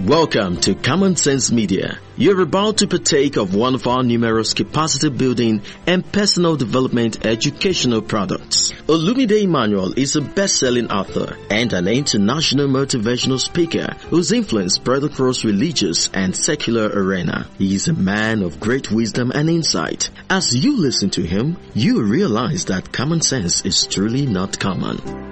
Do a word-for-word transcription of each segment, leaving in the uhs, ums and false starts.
Welcome to Common Sense Media. You're about to partake of one of our numerous capacity building and personal development educational products. Olumide Emmanuel is a best-selling author and an international motivational speaker whose influence spread across religious and secular arena. He is a man of great wisdom and insight. As you listen to him, you realize that common sense is truly not common.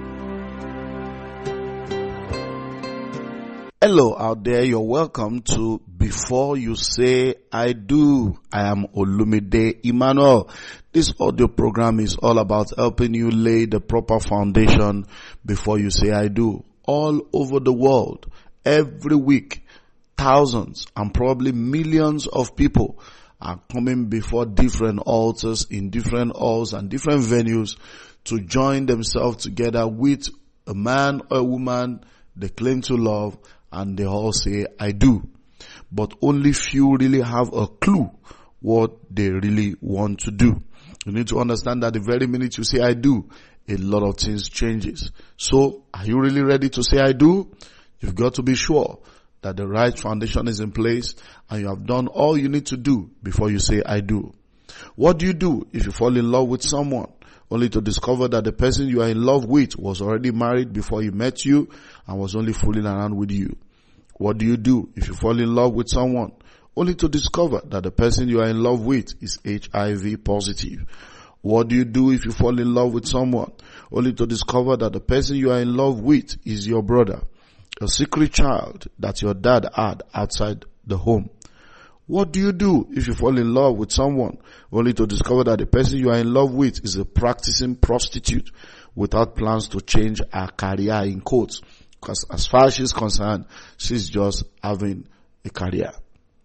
Hello out there, you're welcome to Before You Say I Do. I am Olumide Emmanuel. This audio program is all about helping you lay the proper foundation before you say I do. All over the world, every week, thousands and probably millions of people are coming before different altars in different halls and different venues to join themselves together with a man or a woman they claim to love, and they all say, I do. But only few really have a clue what they really want to do. You need to understand that the very minute you say, I do, a lot of things changes. So, are you really ready to say, I do? You've got to be sure that the right foundation is in place and you have done all you need to do before you say, I do. What do you do if you fall in love with someone, only to discover that the person you are in love with was already married before he met you and was only fooling around with you? What do you do if you fall in love with someone, only to discover that the person you are in love with is H I V positive? What do you do if you fall in love with someone, only to discover that the person you are in love with is your brother, a secret child that your dad had outside the home? What do you do if you fall in love with someone, only to discover that the person you are in love with is a practicing prostitute without plans to change her career, in quotes? Because as far as she's concerned, she's just having a career.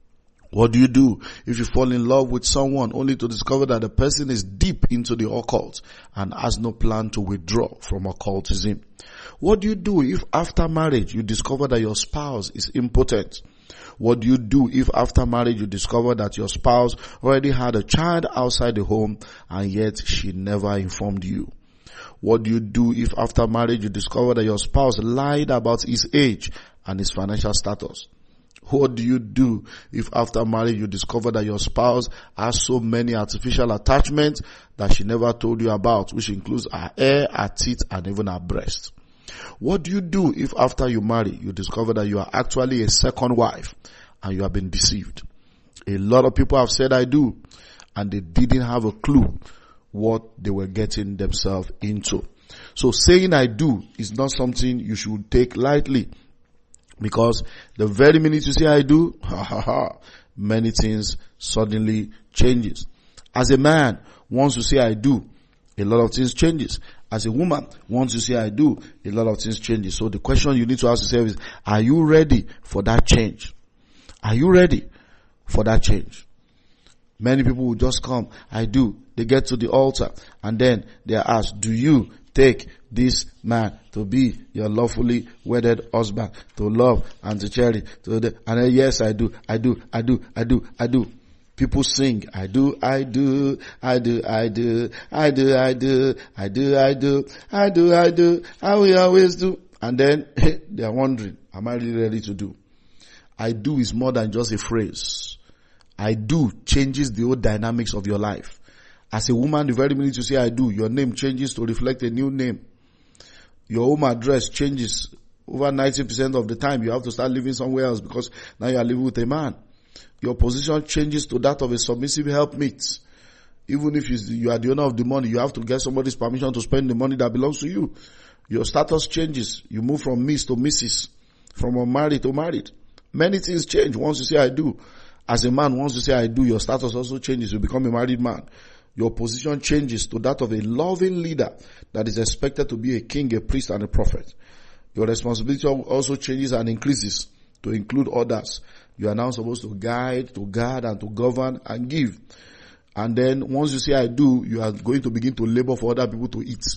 What do you do if you fall in love with someone, only to discover that the person is deep into the occult and has no plan to withdraw from occultism? What do you do if after marriage you discover that your spouse is impotent? What do you do if after marriage you discover that your spouse already had a child outside the home and yet she never informed you? What do you do if after marriage you discover that your spouse lied about his age and his financial status? What do you do if after marriage you discover that your spouse has so many artificial attachments that she never told you about, which includes her hair, her teeth, and even her breast? What do you do if after you marry, you discover that you are actually a second wife and you have been deceived? A lot of people have said I do, and they didn't have a clue what they were getting themselves into. So saying I do is not something you should take lightly, because the very minute you say I do, ha ha ha, many things suddenly changes. As a man, once you say I do, a lot of things changes. As a woman, once you say I do, a lot of things changes. So the question you need to ask yourself is, are you ready for that change? Are you ready for that change? Many people will just come, I do. They get to the altar and then they are asked, do you take this man to be your lawfully wedded husband, to love and to cherish? To the, and then, yes, I do, I do, I do, I do, I do. People sing, I do, I do, I do, I do, I do, I do, I do, I do, I do, I do, I will always do. And then they are wondering, am I really ready to do? I do is more than just a phrase. I do changes the whole dynamics of your life. As a woman, the very minute you say I do, your name changes to reflect a new name. Your home address changes. Over ninety percent of the time, you have to start living somewhere else because now you are living with a man. Your position changes to that of a submissive helpmate. Even if you are the owner of the money, you have to get somebody's permission to spend the money that belongs to you. Your status changes. You move from Miss to Missus, from unmarried to married. Many things change once you say I do. As a man, once you say I do, your status also changes. You become a married man. Your position changes to that of a loving leader that is expected to be a king, a priest, and a prophet. Your responsibility also changes and increases to include others. You are now supposed to guide, to guard, and to govern and give. And then once you say I do, you are going to begin to labor for other people to eat.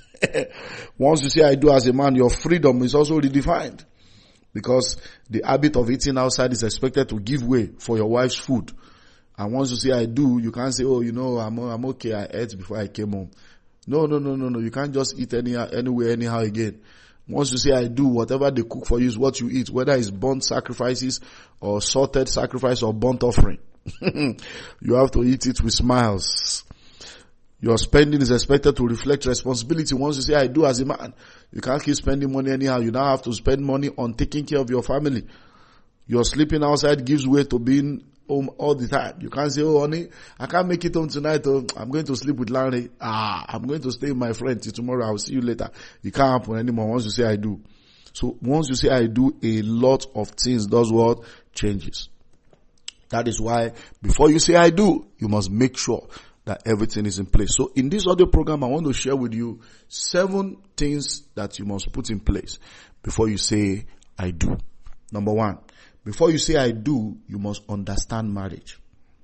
Once you say I do as a man, your freedom is also redefined. Because the habit of eating outside is expected to give way for your wife's food. And once you say I do, you can't say, oh, you know, I'm I'm okay, I ate before I came home. No, no, no, no, no. You can't just eat any anywhere, anyhow again. Once you say I do, whatever they cook for you is what you eat, whether it's burnt sacrifices or salted sacrifice or burnt offering. You have to eat it with smiles. Your spending is expected to reflect responsibility. Once you say I do as a man, you can't keep spending money anyhow. You now have to spend money on taking care of your family. Your sleeping outside gives way to being home all the time. You can't say, oh honey, I can't make it home tonight. Oh, I'm going to sleep with Larry. Ah, I'm going to stay with my friend till tomorrow. I'll see you later. It can't happen anymore once you say I do. So once you say I do, a lot of things does what? Changes. That is why before you say I do, you must make sure that everything is in place. So in this audio program, I want to share with you seven things that you must put in place before you say I do. Number one, before you say I do, you must understand marriage.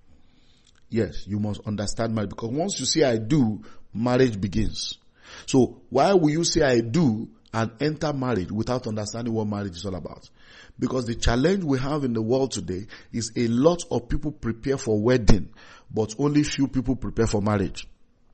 Yes, you must understand marriage, because once you say I do, marriage begins. So why will you say I do and enter marriage without understanding what marriage is all about? Because the challenge we have in the world today is a lot of people prepare for wedding, but only few people prepare for marriage.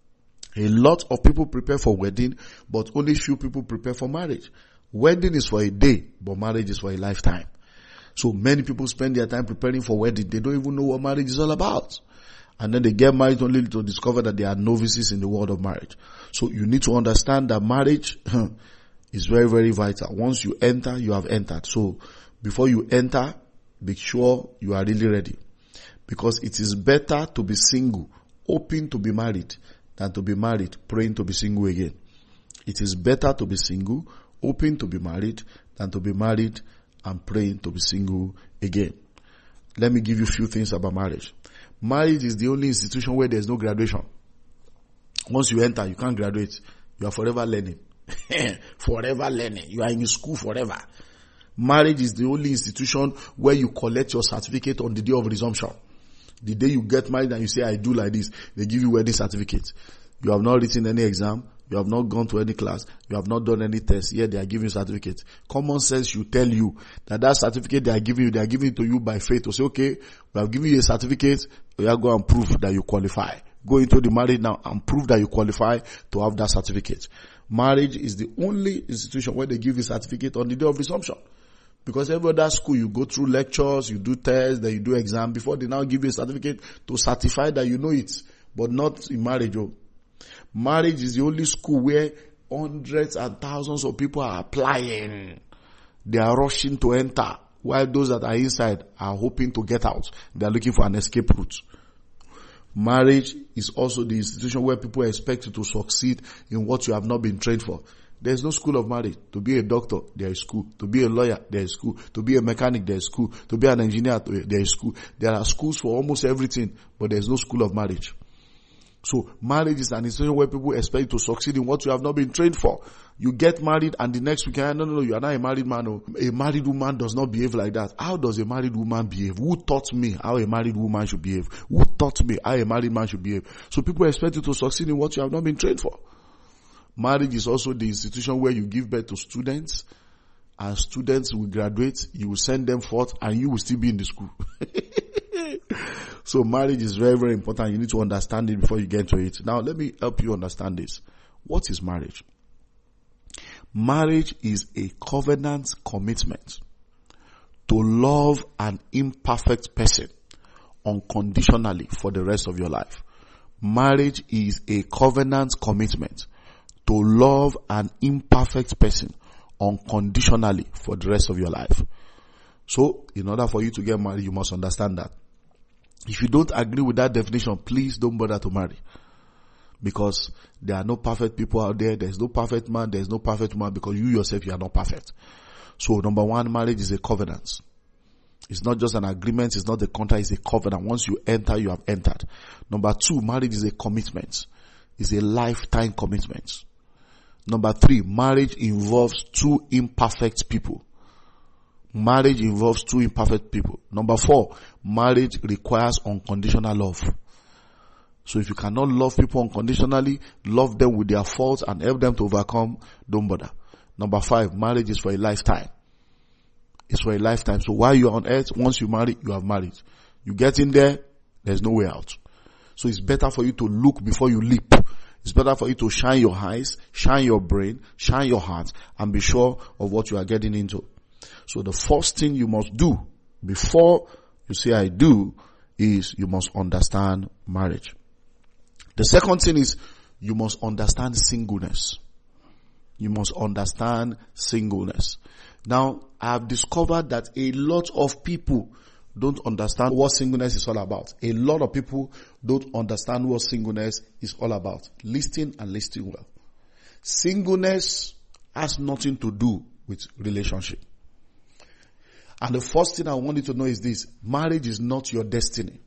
A lot of people prepare for wedding, but only few people prepare for marriage. Wedding is for a day, but marriage is for a lifetime. So many people spend their time preparing for wedding. They don't even know what marriage is all about. And then they get married only to discover that they are novices in the world of marriage. So you need to understand that marriage is very, very vital. Once you enter, you have entered. So before you enter, be sure you are really ready. Because it is better to be single, hoping to be married, than to be married, praying to be single again. It is better to be single, hoping to be married, than to be married and praying to be single again. Let me give you a few things about marriage. Marriage is the only institution where there is no graduation. Once you enter, you can't graduate. You are forever learning. Forever learning. You are in school forever. Marriage is the only institution where you collect your certificate on the day of resumption. The day you get married and you say, I do like this, they give you wedding certificate. You have not written any exam. You have not gone to any class. You have not done any test. Yet they are giving you certificate. Common sense should tell you that that certificate they are giving you, they are giving it to you by faith. To say, okay, we have given you a certificate. You are going to prove that you qualify. Go into the marriage now and prove that you qualify to have that certificate. Marriage is the only institution where they give you a certificate on the day of resumption. Because every other school, you go through lectures, you do tests, then you do exam before they now give you a certificate to certify that you know it. But not in marriage. Oh. Marriage is the only school where hundreds and thousands of people are applying. They are rushing to enter, while those that are inside are hoping to get out. They are looking for an escape route. Marriage is also the institution where people expect you to succeed in what you have not been trained for. There is no school of marriage. To be a doctor, there is school. To be a lawyer, there is school. To be a mechanic, there is school. To be an engineer, there is school. There are schools for almost everything, but there is no school of marriage. So marriage is an institution where people expect to succeed in what you have not been trained for. You get married and the next week, no, no, no, you are not a married man. No. A married woman does not behave like that. How does a married woman behave? Who taught me how a married woman should behave? Who taught me how a married man should behave? So people expect you to succeed in what you have not been trained for. Marriage is also the institution where you give birth to students, and students will graduate, you will send them forth, and you will still be in the school. So marriage is very, very important. You need to understand it before you get to it. Now, let me help you understand this. What is marriage? Marriage is a covenant commitment to love an imperfect person unconditionally for the rest of your life. Marriage is a covenant commitment to love an imperfect person unconditionally for the rest of your life. So, in order for you to get married, you must understand that. If you don't agree with that definition, please don't bother to marry. Because there are no perfect people out there. There's no perfect man. There's no perfect woman, because you yourself, you are not perfect. So, number one, marriage is a covenant. It's not just an agreement. It's not a contract. It's a covenant. Once you enter, you have entered. Number two, marriage is a commitment. It's a lifetime commitment. Number three, marriage involves two imperfect people. Marriage involves two imperfect people. Number four, marriage requires unconditional love. So if you cannot love people unconditionally, love them with their faults and help them to overcome, don't bother. Number five, marriage is for a lifetime. It's for a lifetime. So while you're on earth, once you marry, you have married. You get in there, there's no way out. So it's better for you to look before you leap. It's better for you to shine your eyes, shine your brain, shine your heart, and be sure of what you are getting into. So the first thing you must do before you say I do is you must understand marriage. The second thing is you must understand singleness. You must understand singleness. Now, I have discovered that a lot of people don't understand what singleness is all about. A lot of people don't understand what singleness is all about. Listen and listen well. Singleness has nothing to do with relationship. And the first thing I want you to know is this: marriage is not your destiny.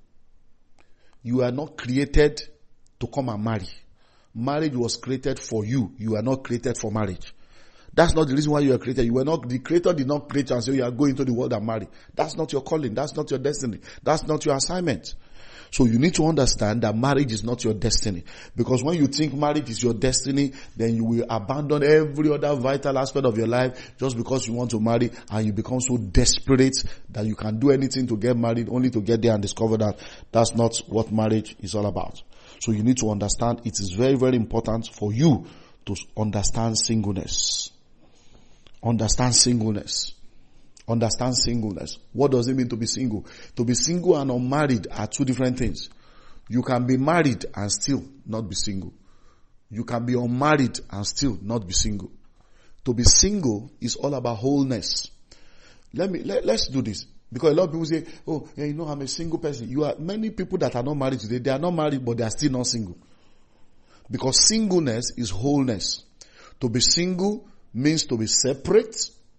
You are not created to come and marry. Marriage was created for you. You are not created for marriage. That's not the reason why you are created. You were not, the creator did not create you and say you are going to the world and marry. That's not your calling. That's not your destiny. That's not your assignment. So you need to understand that marriage is not your destiny. Because when you think marriage is your destiny, then you will abandon every other vital aspect of your life just because you want to marry, and you become so desperate that you can do anything to get married, only to get there and discover that that's not what marriage is all about. So you need to understand it is very, very important for you to understand singleness. Understand singleness. Understand singleness. What does it mean to be single? To be single and unmarried are two different things. You can be married and still not be single. You can be unmarried and still not be single. To be single is all about wholeness. Let me, let, let's do this. Because a lot of people say, oh, yeah, you know, I'm a single person. You are, many people that are not married today, they are not married, but they are still not single. Because singleness is wholeness. To be single means to be separate,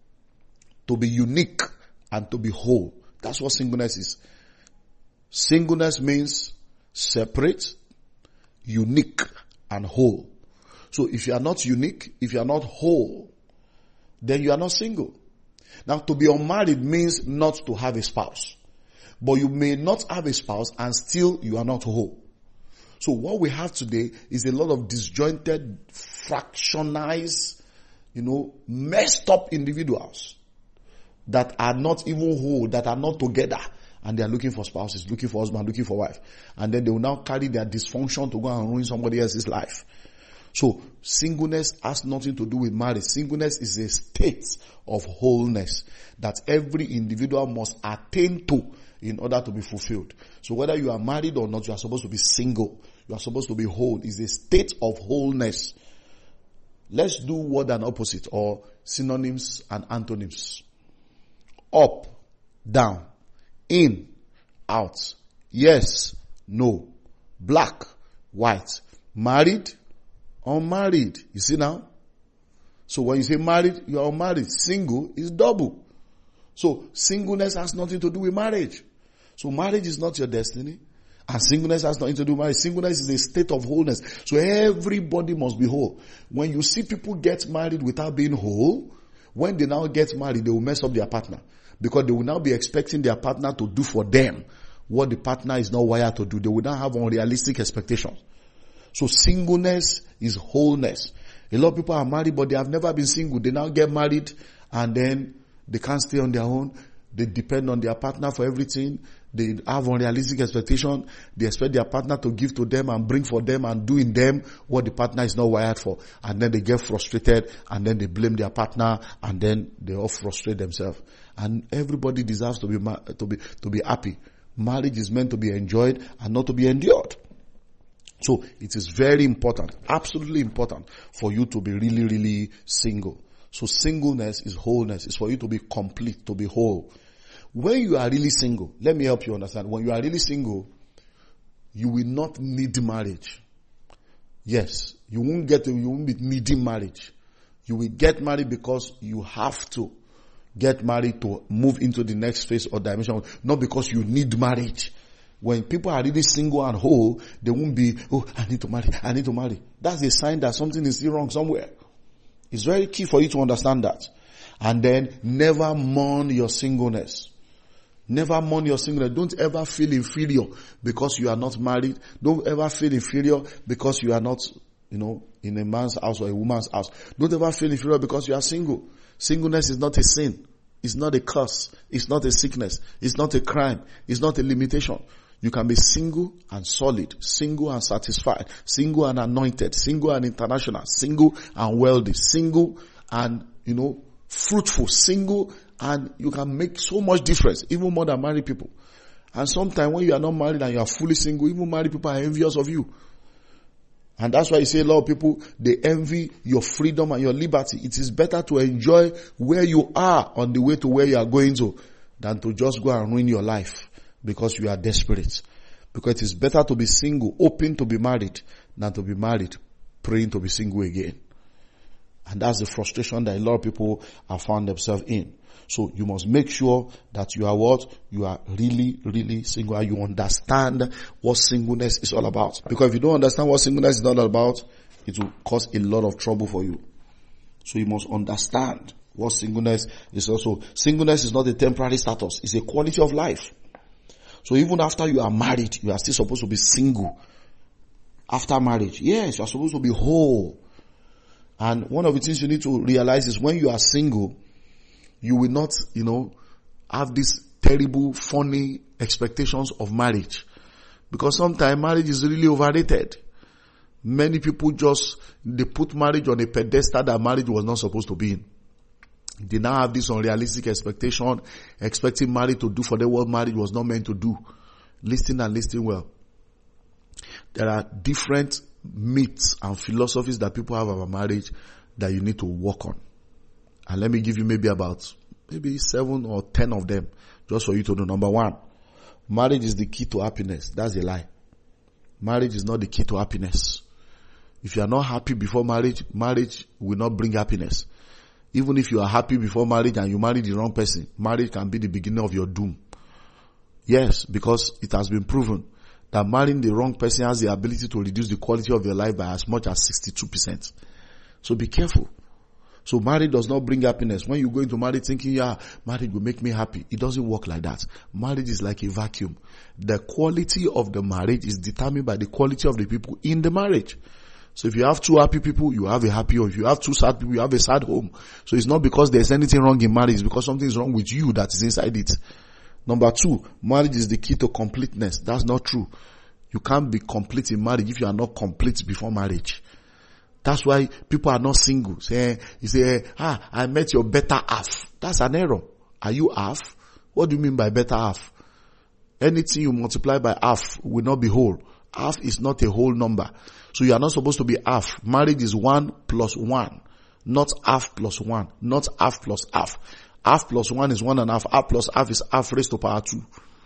to be unique, and to be whole. That's what singleness is. Singleness means separate, unique, and whole. So if you are not unique, if you are not whole, then you are not single. Now, to be unmarried means not to have a spouse. But you may not have a spouse and still you are not whole. So what we have today is a lot of disjointed, fractionized, you know, messed up individuals that are not even whole, that are not together, and they are looking for spouses, looking for husband, looking for wife. And then they will now carry their dysfunction to go and ruin somebody else's life. So singleness has nothing to do with marriage. Singleness is a state of wholeness that every individual must attain to in order to be fulfilled. So whether you are married or not, you are supposed to be single. You are supposed to be whole. It's a state of wholeness. Let's do word and opposite, or synonyms and antonyms. Up, down, in, out, yes, no, black, white, married, unmarried. You see now? So when you say married, you are unmarried. Single is double. So singleness has nothing to do with marriage. So marriage is not your destiny, and singleness has nothing to do with marriage. Singleness is a state of wholeness. So everybody must be whole. When you see people get married without being whole, when they now get married, they will mess up their partner. Because they will now be expecting their partner to do for them what the partner is not wired to do. They will now have unrealistic expectations. So singleness is wholeness. A lot of people are married, but they have never been single. They now get married, and then they can't stay on their own. They depend on their partner for everything. They have unrealistic expectation. They expect their partner to give to them and bring for them and do in them what the partner is not wired for. And then they get frustrated, and then they blame their partner, and then they all frustrate themselves. And everybody deserves to be to be to be happy. Marriage is meant to be enjoyed and not to be endured. So it is very important, absolutely important, for you to be really, really single. So singleness is wholeness. It's for you to be complete, to be whole. When you are really single, let me help you understand. When you are really single, you will not need marriage. Yes, you won't get to, you won't be needing marriage. You will get married because you have to get married to move into the next phase or dimension, not because you need marriage. When people are really single and whole, they won't be, oh, I need to marry, I need to marry. That's a sign that something is still wrong somewhere. It's very key for you to understand that. And then never mourn your singleness. Never mourn your singleness. Don't ever feel inferior because you are not married. Don't ever feel inferior because you are not, you know, in a man's house or a woman's house. Don't ever feel inferior because you are single. Singleness is not a sin. It's not a curse. It's not a sickness. It's not a crime. It's not a limitation. You can be single and solid, single and satisfied, single and anointed, single and international, single and wealthy, single and, you know, fruitful, single, and you can make so much difference, even more than married people. And sometimes when you are not married and you are fully single, even married people are envious of you. And that's why you see a lot of people, they envy your freedom and your liberty. It is better to enjoy where you are on the way to where you are going to than to just go and ruin your life because you are desperate. Because it is better to be single, open to be married, than to be married, praying to be single again. And that's the frustration that a lot of people have found themselves in. So you must make sure that you are what? You are really, really single and you understand what singleness is all about. Because if you don't understand what singleness is all about, it will cause a lot of trouble for you. So you must understand what singleness is also. Singleness is not a temporary status. It's a quality of life. So even after you are married, you are still supposed to be single. After marriage, yes, you are supposed to be whole. And one of the things you need to realize is when you are single, you will not, you know, have these terrible, funny expectations of marriage. Because sometimes marriage is really overrated. Many people just, they put marriage on a pedestal that marriage was not supposed to be in. They now have this unrealistic expectation, expecting marriage to do for them what marriage was not meant to do. Listen and listen well. There are different myths and philosophies that people have about marriage that you need to work on. And let me give you maybe about, maybe seven or ten of them, just for you to know. Number one, marriage is the key to happiness. That's a lie. Marriage is not the key to happiness. If you are not happy before marriage, marriage will not bring happiness. Even if you are happy before marriage and you marry the wrong person, marriage can be the beginning of your doom. Yes, because it has been proven that marrying the wrong person has the ability to reduce the quality of your life by as much as sixty-two percent. So be careful. So marriage does not bring happiness. When you go into marriage thinking, yeah, marriage will make me happy, it doesn't work like that. Marriage is like a vacuum. The quality of the marriage is determined by the quality of the people in the marriage. So if you have two happy people, you have a happy home. If you have two sad people, you have a sad home. So it's not because there's anything wrong in marriage, it's because something is wrong with you that is inside it. Number two, marriage is the key to completeness. That's not true. You can't be complete in marriage if you are not complete before marriage. That's why people are not single. Say, you say, ah, I met your better half. That's an error. Are you half? What do you mean by better half? Anything you multiply by half will not be whole. Half is not a whole number. So you are not supposed to be half. Marriage is one plus one. Not half plus one. Not half plus half. Half plus one is one and a half. Half plus half is half raised to power two.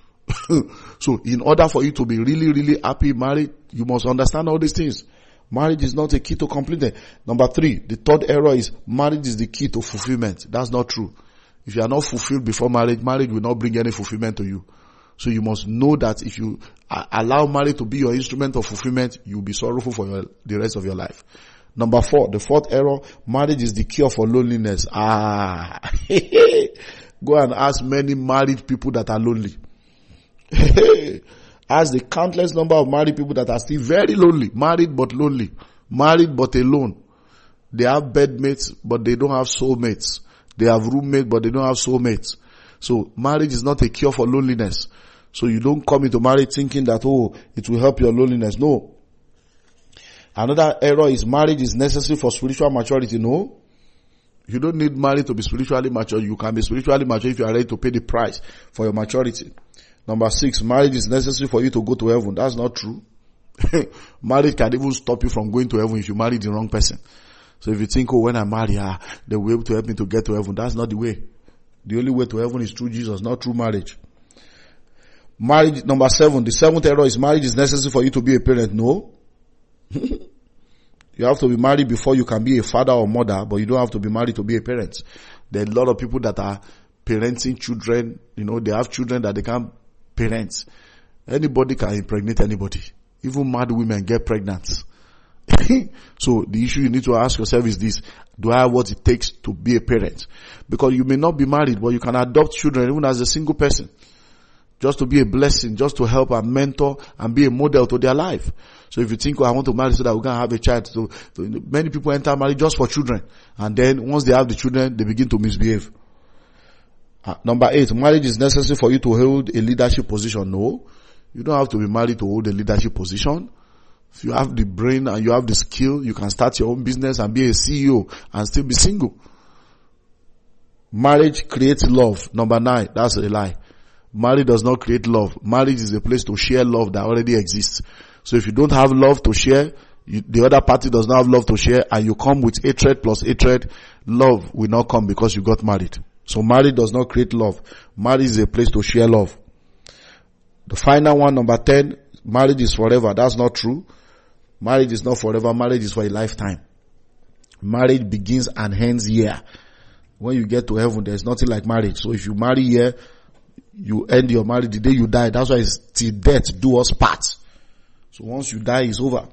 So in order for you to be really, really happy married, you must understand all these things. Marriage is not a key to completeness. Number three, the third error is marriage is the key to fulfillment. That's not true. If you are not fulfilled before marriage, marriage will not bring any fulfillment to you. So you must know that if you allow marriage to be your instrument of fulfillment, you'll be sorrowful for your, the rest of your life. Number four, the fourth error, marriage is the cure for loneliness. Ah, go and ask many married people that are lonely. Ask the countless number of married people that are still very lonely, married but lonely, married but alone. They have bedmates, but they don't have soulmates. They have roommates, but they don't have soulmates. So marriage is not a cure for loneliness. So you don't come into marriage thinking that, oh, it will help your loneliness. No. Another error is marriage is necessary for spiritual maturity. No. You don't need marriage to be spiritually mature. You can be spiritually mature if you are ready to pay the price for your maturity. Number six, marriage is necessary for you to go to heaven. That's not true. Marriage can even stop you from going to heaven if you marry the wrong person. So if you think, oh, when I marry her, they will be able to help me to get to heaven. That's not the way. The only way to heaven is through Jesus, not through marriage. Marriage, number seven, the seventh error is marriage is necessary for you to be a parent. No. You have to be married before you can be a father or mother, but you don't have to be married to be a parent. There are a lot of people that are parenting children, you know, they have children that they can't parent. Anybody can impregnate anybody. Even mad women get pregnant. So the issue you need to ask yourself is this: do I have what it takes to be a parent? Because you may not be married, but you can adopt children even as a single person, just to be a blessing, just to help and mentor and be a model to their life. So if you think, oh, I want to marry so that we're going to have a child. So, so many people enter marriage just for children. And then once they have the children, they begin to misbehave. Uh, number eight, marriage is necessary for you to hold a leadership position. No. You don't have to be married to hold a leadership position. If you have the brain and you have the skill, you can start your own business and be a C E O and still be single. Marriage creates love. Number nine, that's a lie. Marriage does not create love. Marriage is a place to share love that already exists. So if you don't have love to share, you, the other party does not have love to share, and you come with hatred plus hatred, love will not come because you got married. So marriage does not create love. Marriage is a place to share love. The final one, number ten, marriage is forever. That's not true. Marriage is not forever. Marriage is for a lifetime. Marriage begins and ends here. When you get to heaven, there's nothing like marriage. So if you marry here, you end your marriage the day you die. That's why it's till death do us part. So once you die, it's over.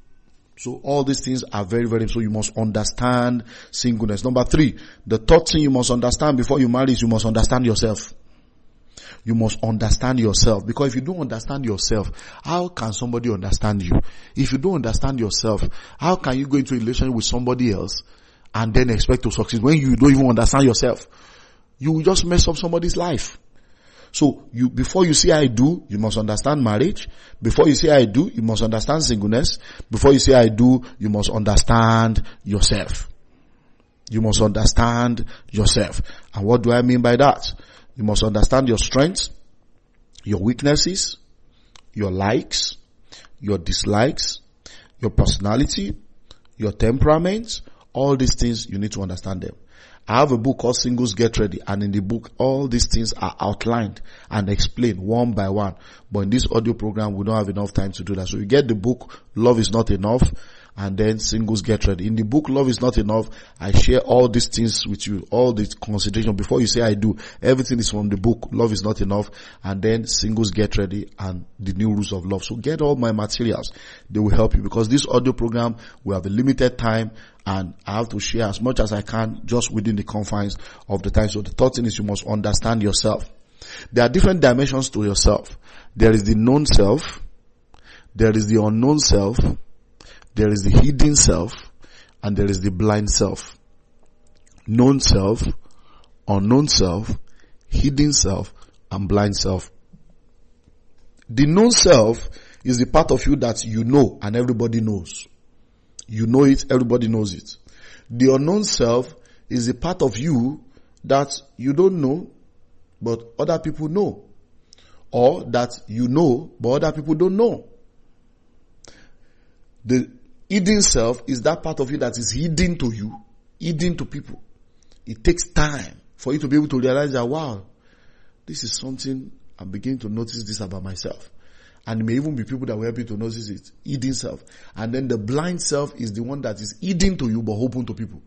So all these things are very, very, so you must understand singleness. Number three, the third thing you must understand before you marry is you must understand yourself. You must understand yourself. Because if you don't understand yourself, how can somebody understand you? If you don't understand yourself, how can you go into a relationship with somebody else and then expect to succeed when you don't even understand yourself? You will just mess up somebody's life. So you, before you say I do, you must understand marriage. Before you say I do, you must understand singleness. Before you say I do, you must understand yourself. You must understand yourself. And what do I mean by that? You must understand your strengths, your weaknesses, your likes, your dislikes, your personality, your temperaments. All these things, you need to understand them. I have a book called Singles Get Ready, and in the book, all these things are outlined and explained one by one. But in this audio program, we don't have enough time to do that. So you get the book, Love is Not Enough, and then Singles Get Ready. In the book, Love is Not Enough, I share all these things with you, all the consideration. Before you say I do, everything is from the book, Love is Not Enough, and then Singles Get Ready and the New Rules of Love. So get all my materials. They will help you, because this audio program, we have a limited time, and I have to share as much as I can just within the confines of the time. So the third thing is you must understand yourself. There are different dimensions to yourself. There is the known self. There is the unknown self. There is the hidden self. And there is the blind self. Known self, unknown self, hidden self, and blind self. The known self is the part of you that you know and everybody knows. You know it, everybody knows it. The unknown self is the part of you that you don't know, but other people know. Or that you know, but other people don't know. The hidden self is that part of you that is hidden to you, hidden to people. It takes time for you to be able to realize that, wow, this is something, I'm beginning to notice this about myself. And it may even be people that will help you to notice it. Hidden self. And then the blind self is the one that is hidden to you but open to people.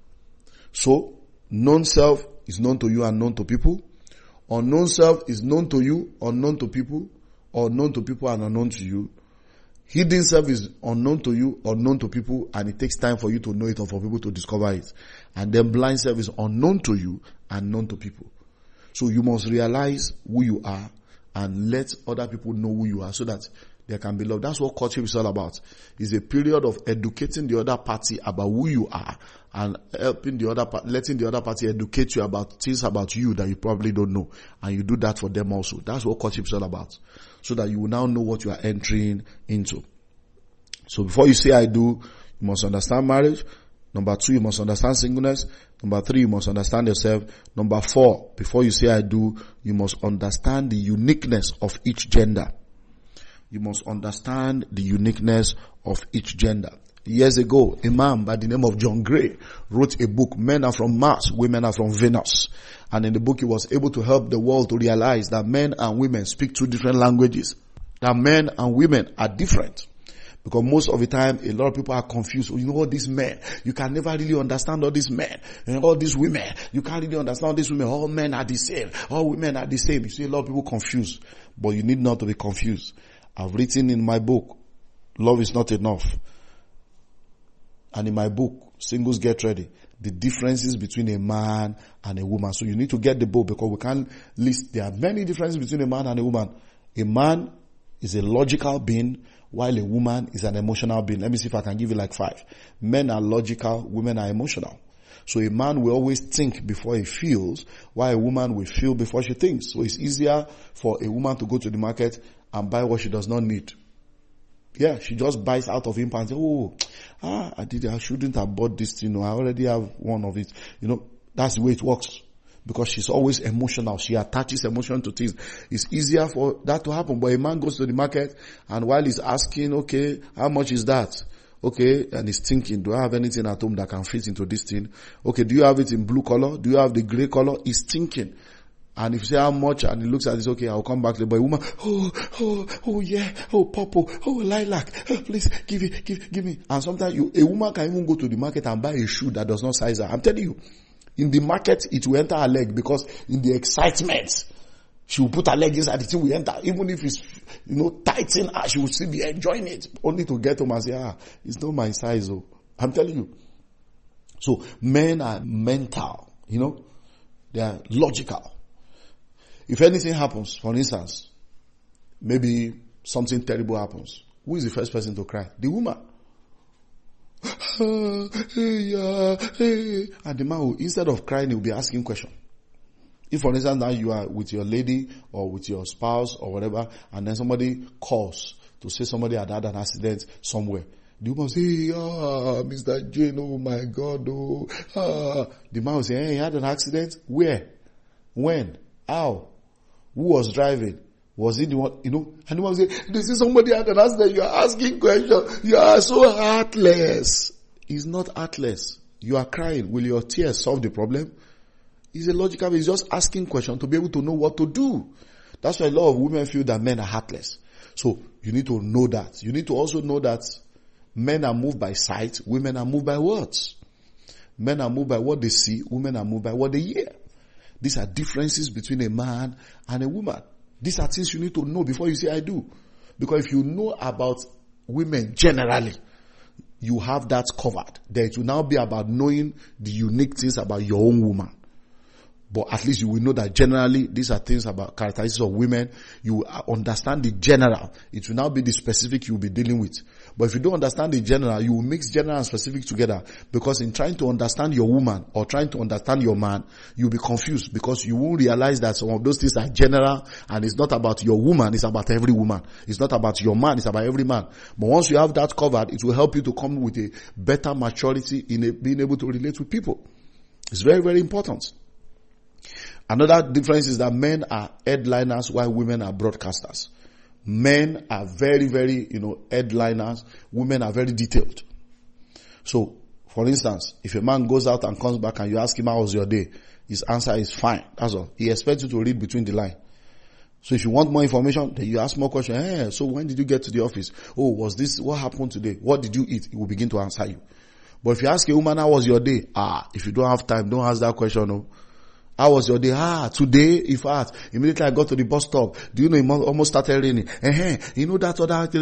So, known self is known to you and known to people. Unknown self is known to you, unknown to people, or known to people and unknown to you. Hidden self is unknown to you, unknown to people, and it takes time for you to know it or for people to discover it. And then blind self is unknown to you and known to people. So you must realize who you are and let other people know who you are so that there can be love. That's what courtship is all about. It's a period of educating the other party about who you are and helping the other part, letting the other party educate you about things about you that you probably don't know. And you do that for them also. That's what courtship is all about. So that you will now know what you are entering into. So before you say I do, you must understand marriage. Number two, you must understand singleness. Number three, you must understand yourself. Number four, before you say I do, you must understand the uniqueness of each gender. You must understand the uniqueness of each gender. Years ago, a man by the name of John Gray wrote a book, Men Are From Mars, Women Are From Venus. And in the book, he was able to help the world to realize that men and women speak two different languages. That men and women are different. Because most of the time, a lot of people are confused. Oh, you know all these men, you can never really understand all these men. And all these women, you can't really understand all these women. All men are the same. All women are the same. You see a lot of people confused. But you need not to be confused. I've written in my book, Love is Not Enough. And in my book, Singles Get Ready, the differences between a man and a woman. So you need to get the book because we can't list. There are many differences between a man and a woman. A man is a logical being, while a woman is an emotional being. Let me see if I can give you like five. Men are logical, women are emotional. So a man will always think before he feels, while a woman will feel before she thinks. So it's easier for a woman to go to the market and buy what she does not need. Yeah, she just buys out of impulse and say, oh, ah, I did, I shouldn't have bought this thing. No, I already have one of it. You know, that's the way it works. Because she's always emotional. She attaches emotion to things. It's easier for that to happen. But a man goes to the market and while he's asking, okay, how much is that? Okay, and he's thinking, do I have anything at home that can fit into this thing? Okay, do you have it in blue color? Do you have the gray color? He's thinking. And if you say how much and he looks at this, okay, I'll come back later. But a woman, oh, oh, oh yeah, oh purple, oh lilac, oh, please give it, give, give me. And sometimes you, a woman can even go to the market and buy a shoe that does not size her. I'm telling you, in the market it will enter her leg because in the excitement, she will put her leg inside the thing will enter. Even if it's, you know, tight in her, she will still be enjoying it. Only to get home and say, ah, it's not my size. Oh. I'm telling you. So men are mental, you know, they are logical. If anything happens, for instance, maybe something terrible happens, who is the first person to cry? The woman. And the man will, instead of crying, he will be asking questions. If, for instance, now you are with your lady or with your spouse or whatever, and then somebody calls to say somebody had had an accident somewhere, the woman will say, ah, Mister Jane, oh my God, oh, ah. The man will say, hey, you had an accident? Where? When? How? Who was driving? Was it the one, you know? And the one will say, they say somebody had an accident, you are asking questions, you are so heartless. It's not heartless. You are crying. Will your tears solve the problem? It's a logical, it's just asking questions to be able to know what to do. That's why a lot of women feel that men are heartless. So you need to know that. You need to also know that men are moved by sight, women are moved by words. Men are moved by what they see, women are moved by what they hear. These are differences between a man and a woman. These are things you need to know before you say I do. Because if you know about women generally, you have that covered. Then it will now be about knowing the unique things about your own woman. But at least you will know that generally these are things about characteristics of women. You understand the general. It will now be the specific you will be dealing with. But if you don't understand the general, you will mix general and specific together. Because in trying to understand your woman or trying to understand your man, you'll be confused because you won't realize that some of those things are general and it's not about your woman, it's about every woman. It's not about your man, it's about every man. But once you have that covered, it will help you to come with a better maturity in a, being able to relate with people. It's very, very important. Another difference is that men are headliners while women are broadcasters. Men are very, very, you know, headliners. Women are very detailed. So, for instance, if a man goes out and comes back and you ask him how was your day, his answer is fine. That's all. He expects you to read between the lines. So if you want more information, then you ask more questions. Hey, so when did you get to the office? Oh, was this, what happened today? What did you eat? He will begin to answer you. But if you ask a woman how was your day? Ah, if you don't have time, don't ask that question. No. How was your day? Ah, today, in fact, immediately I got to the bus stop. Do you know it almost started raining? Eh, you know that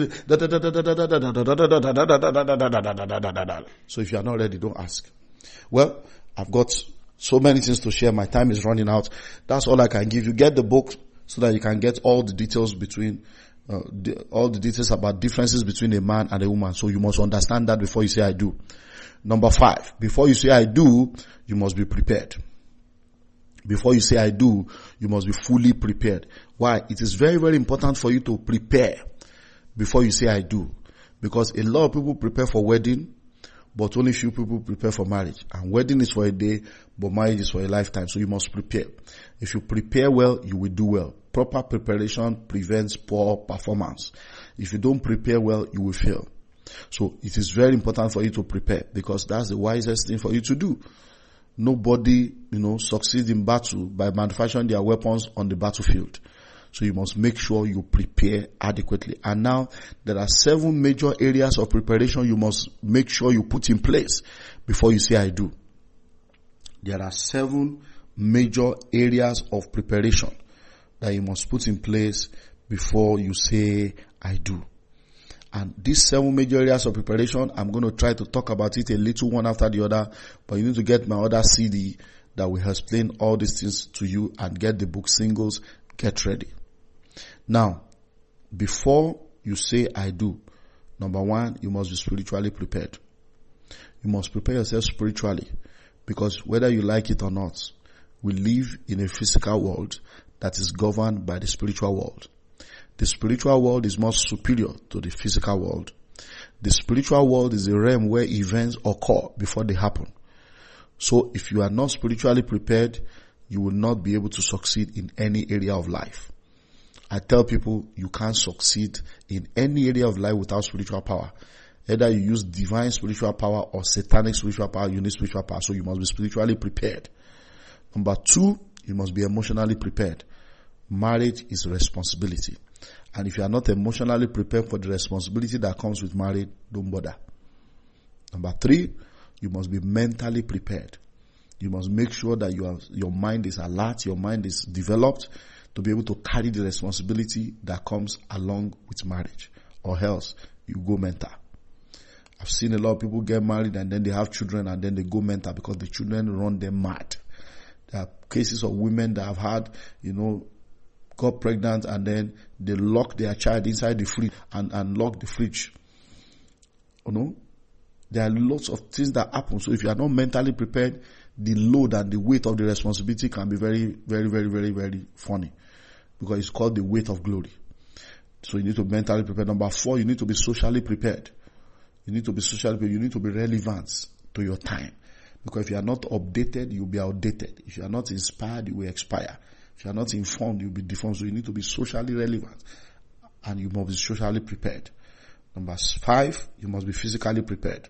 other. So if you are not ready, don't ask. Well, I've got so many things to share. My time is running out. That's all I can give you. Get the book so that you can get all the details between, uh, the, all the details about differences between a man and a woman. So you must understand that before you say I do. Number five, before you say I do, you must be prepared. Before you say I do, you must be fully prepared. Why? It is very, very important for you to prepare before you say I do. Because a lot of people prepare for wedding, but only few people prepare for marriage. And wedding is for a day, but marriage is for a lifetime. So you must prepare. If you prepare well, you will do well. Proper preparation prevents poor performance. If you don't prepare well, you will fail. So it is very important for you to prepare because that's the wisest thing for you to do. Nobody, you know, succeeds in battle by manufacturing their weapons on the battlefield. So you must make sure you prepare adequately. And now there are seven major areas of preparation you must make sure you put in place before you say I do. There are seven major areas of preparation that you must put in place before you say I do. And these seven major areas of preparation, I'm going to try to talk about it a little one after the other, but you need to get my other C D that will explain all these things to you and get the book Singles, Get Ready. Now, before you say I do, number one, you must be spiritually prepared. You must prepare yourself spiritually because whether you like it or not, we live in a physical world that is governed by the spiritual world. The spiritual world is more superior to the physical world. The spiritual world is a realm where events occur before they happen. So if you are not spiritually prepared, you will not be able to succeed in any area of life. I tell people you can't succeed in any area of life without spiritual power. Either you use divine spiritual power or satanic spiritual power, you need spiritual power. So you must be spiritually prepared. Number two, you must be emotionally prepared. Marriage is a responsibility. And if you are not emotionally prepared for the responsibility that comes with marriage, don't bother. Number three, you must be mentally prepared. You must make sure that you are, your mind is alert, your mind is developed to be able to carry the responsibility that comes along with marriage. Or else, you go mental. I've seen a lot of people get married and then they have children and then they go mental because the children run them mad. There are cases of women that have had, you know, got pregnant and then they lock their child inside the fridge and, and lock the fridge. You know, there are lots of things that happen. So if you are not mentally prepared, the load and the weight of the responsibility can be very, very, very, very, very funny because it's called the weight of glory. So you need to be mentally prepared. Number four, you need to be socially prepared. You need to be socially prepared. You need to be relevant to your time. Because if you are not updated, you'll be outdated. If you are not inspired, you will expire. If you are not informed, you'll be deformed. So you need to be socially relevant. And you must be socially prepared. Number five, you must be physically prepared.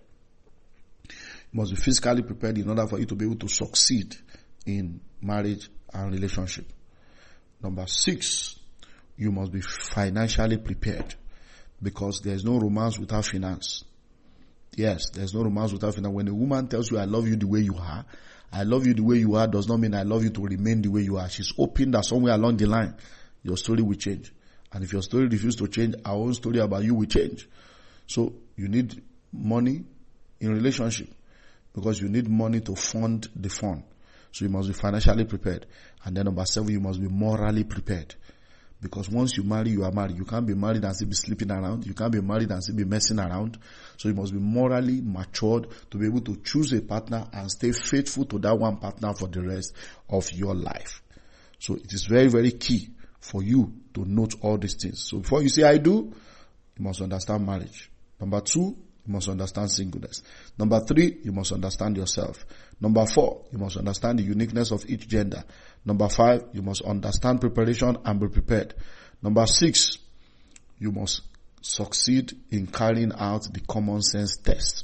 You must be physically prepared in order for you to be able to succeed in marriage and relationship. Number six, you must be financially prepared. Because there is no romance without finance. Yes, there's no romance without finance. When a woman tells you, I love you the way you are, I love you the way you are does not mean I love you to remain the way you are. She's hoping that somewhere along the line, your story will change. And if your story refuses to change, our own story about you will change. So you need money in relationship because you need money to fund the fund. So you must be financially prepared. And then number seven, you must be morally prepared. Because once you marry, you are married. You can't be married and still be sleeping around. You can't be married and still be messing around. So you must be morally matured to be able to choose a partner and stay faithful to that one partner for the rest of your life. So it is very, very key for you to note all these things. So before you say I do, you must understand marriage. Number two, you must understand singleness. Number three, you must understand yourself. Number four, you must understand the uniqueness of each gender. Number five, you must understand preparation and be prepared. Number six, you must succeed in carrying out the common sense test.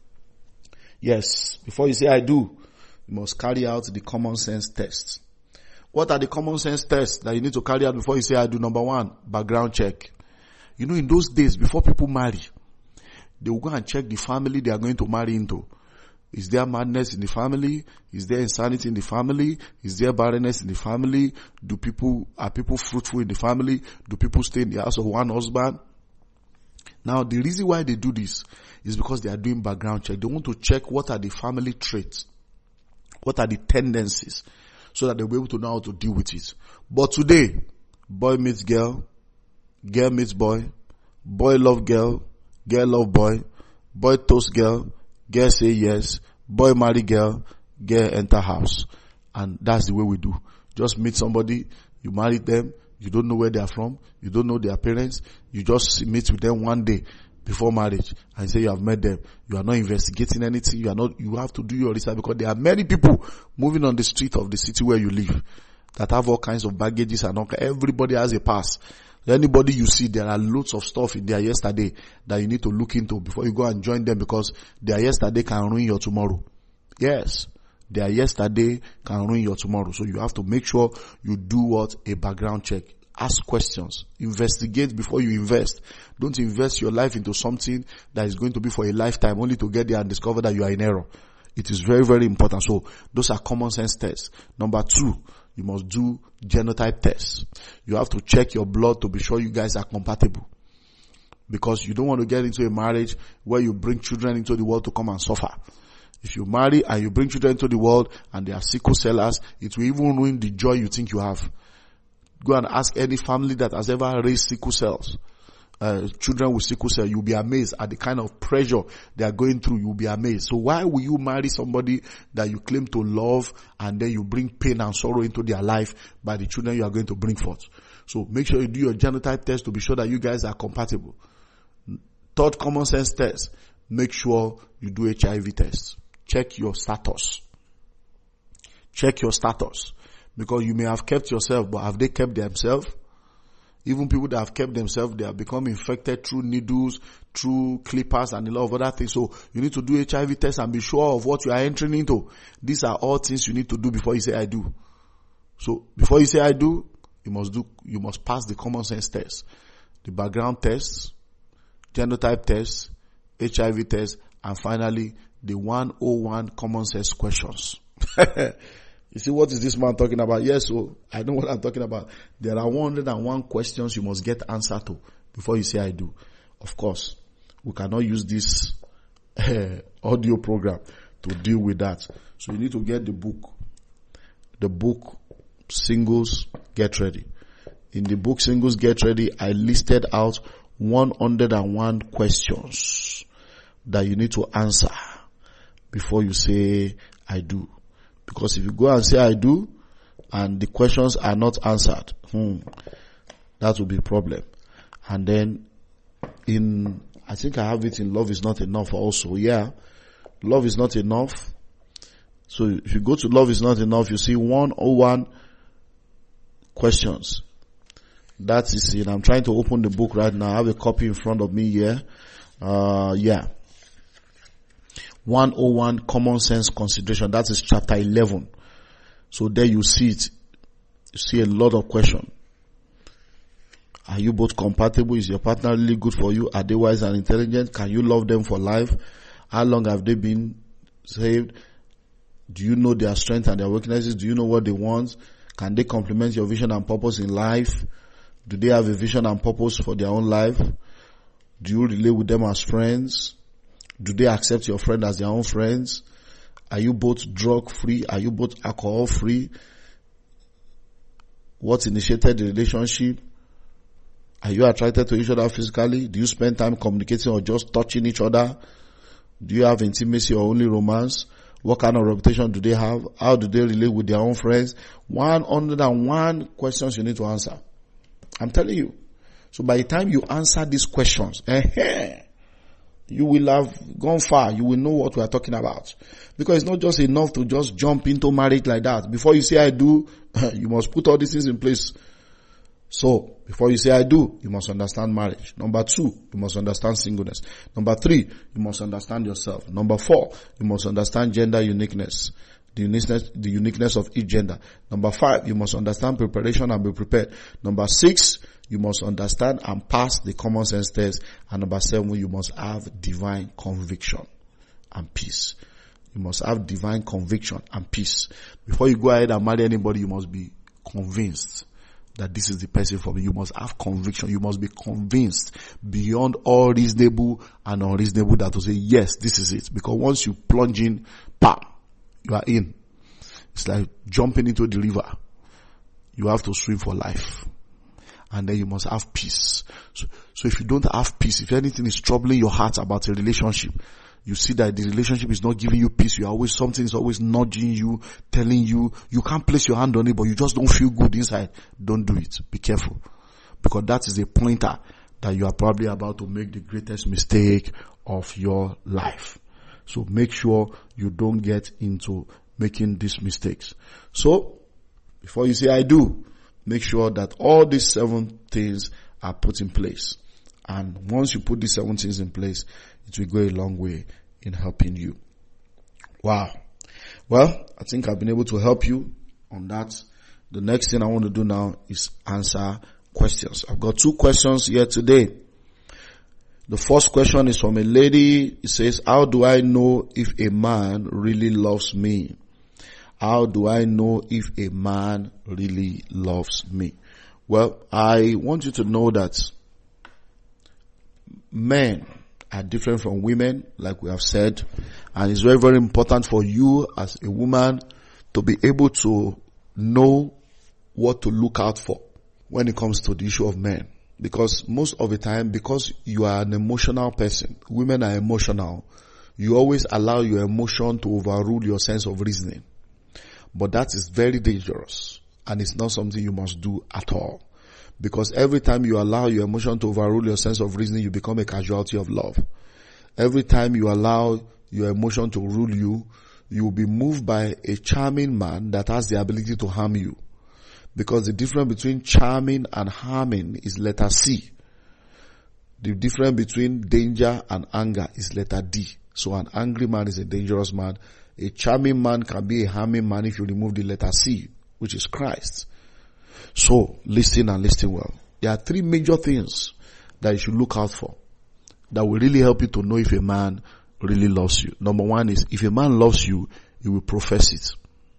Yes, before you say I do, you must carry out the common sense test. What are the common sense tests that you need to carry out before you say I do? Number one, background check. You know, in those days, before people marry, they will go and check the family they are going to marry into. Is there madness in the family? Is there insanity in the family? Is there barrenness in the family? Do people, are people fruitful in the family? Do people stay in the house of one husband? Now, the reason why they do this is because they are doing background check. They want to check what are the family traits. What are the tendencies? So that they'll be able to know how to deal with it. But today, boy meets girl, girl meets boy, boy love girl, girl love boy, boy toast girl, girl say yes, boy marry girl, girl enter house. And that's the way we do. Just meet somebody, you marry them, you don't know where they are from, you don't know their parents, you just meet with them one day before marriage and say you have met them. You are not investigating anything, you are not, you have to do your research because there are many people moving on the street of the city where you live that have all kinds of baggages and all. Everybody has a pass. Anybody you see, there are loads of stuff in there yesterday that you need to look into before you go and join them because their yesterday can ruin your tomorrow. Yes, their yesterday can ruin your tomorrow. So you have to make sure you do what? A background check. Ask questions. Investigate before you invest. Don't invest your life into something that is going to be for a lifetime only to get there and discover that you are in error. It is very, very important. So those are common sense tests. Number two, you must do genotype tests. You have to check your blood to be sure you guys are compatible. Because you don't want to get into a marriage where you bring children into the world to come and suffer. If you marry and you bring children into the world and they are sickle sellers, it will even ruin the joy you think you have. Go and ask any family that has ever raised sickle cells. Uh, children with sickle cell, you'll be amazed at the kind of pressure they are going through. You'll be amazed. So why will you marry somebody that you claim to love and then you bring pain and sorrow into their life by the children you are going to bring forth? So make sure you do your genotype test to be sure that you guys are compatible. Third common sense test. Make sure you do H I V test. Check your status. Check your status. Because you may have kept yourself, but have they kept themselves? Even people that have kept themselves, they have become infected through needles, through clippers, and a lot of other things. So you need to do H I V test and be sure of what you are entering into. These are all things you need to do before you say I do. So before you say I do, you must do, you must pass the common sense test, the background test, genotype test, H I V test, and finally the one oh one common sense questions. You see, what is this man talking about? Yes, so I know what I'm talking about. There are one hundred one questions you must get answer to before you say I do. Of course, we cannot use this uh, audio program to deal with that. So you need to get the book. The book, Singles Get Ready. In the book, Singles Get Ready, I listed out one hundred one questions that you need to answer before you say I do. Because if you go and say I do, and the questions are not answered, hmm, that will be a problem. And then in, I think I have it in Love is Not Enough also. Yeah. Love is Not Enough. So if you go to Love is Not Enough, you see one oh one questions. That is it. I'm trying to open the book right now. I have a copy in front of me here. Uh, yeah. one oh one common sense consideration. That is chapter eleven. So there you see it. You see a lot of questions. Are you both compatible? Is your partner really good for you? Are they wise and intelligent? Can you love them for life? How long have they been saved? Do you know their strengths and their weaknesses? Do you know what they want? Can they complement your vision and purpose in life? Do they have a vision and purpose for their own life? Do you relate with them as friends? Do they accept your friend as their own friends? Are you both drug free? Are you both alcohol free? What initiated the relationship? Are you attracted to each other physically? Do you spend time communicating or just touching each other? Do you have intimacy or only romance? What kind of reputation do they have? How do they relate with their own friends? one hundred one questions you need to answer. I'm telling you. So by the time you answer these questions, eh, you will have gone far. You will know what we are talking about. Because it's not just enough to just jump into marriage like that. Before you say I do, you must put all these things in place. So, before you say I do, you must understand marriage. Number two, you must understand singleness. Number three, you must understand yourself. Number four, you must understand gender uniqueness. The uniqueness, the uniqueness of each gender. Number five, you must understand preparation and be prepared. Number six, you must understand and pass the common sense test. And number seven, you must have divine conviction and peace. You must have divine conviction and peace. Before you go ahead and marry anybody, you must be convinced that this is the person for me. You must have conviction. You must be convinced beyond all reasonable and unreasonable that to say, yes, this is it. Because once you plunge in, bam, you are in. It's like jumping into the river. You have to swim for life. And then you must have peace. So, so if you don't have peace, if anything is troubling your heart about a relationship, you see that the relationship is not giving you peace. You always, something is always nudging you, telling you, you can't place your hand on it, but you just don't feel good inside. Don't do it. Be careful. Because that is a pointer that you are probably about to make the greatest mistake of your life. So make sure you don't get into making these mistakes. So, before you say I do, make sure that all these seven things are put in place. And once you put these seven things in place, it will go a long way in helping you. Wow. Well, I think I've been able to help you on that. The next thing I want to do now is answer questions. I've got two questions here today. The first question is from a lady. It says, how do I know if a man really loves me? How do I know if a man really loves me? Well, I want you to know that men are different from women, like we have said, and it's very, very important for you as a woman to be able to know what to look out for when it comes to the issue of men. Because most of the time, because you are an emotional person, women are emotional, you always allow your emotion to overrule your sense of reasoning. But that is very dangerous, and it's not something you must do at all. Because every time you allow your emotion to overrule your sense of reasoning, you become a casualty of love. Every time you allow your emotion to rule you, you will be moved by a charming man that has the ability to harm you. Because the difference between charming and harming is letter C. The difference between danger and anger is letter D. So an angry man is a dangerous man. A charming man can be a harming man if you remove the letter C, which is Christ. So listen and listen well. There are three major things that you should look out for that will really help you to know if a man really loves you. Number one is, if a man loves you, he will profess it.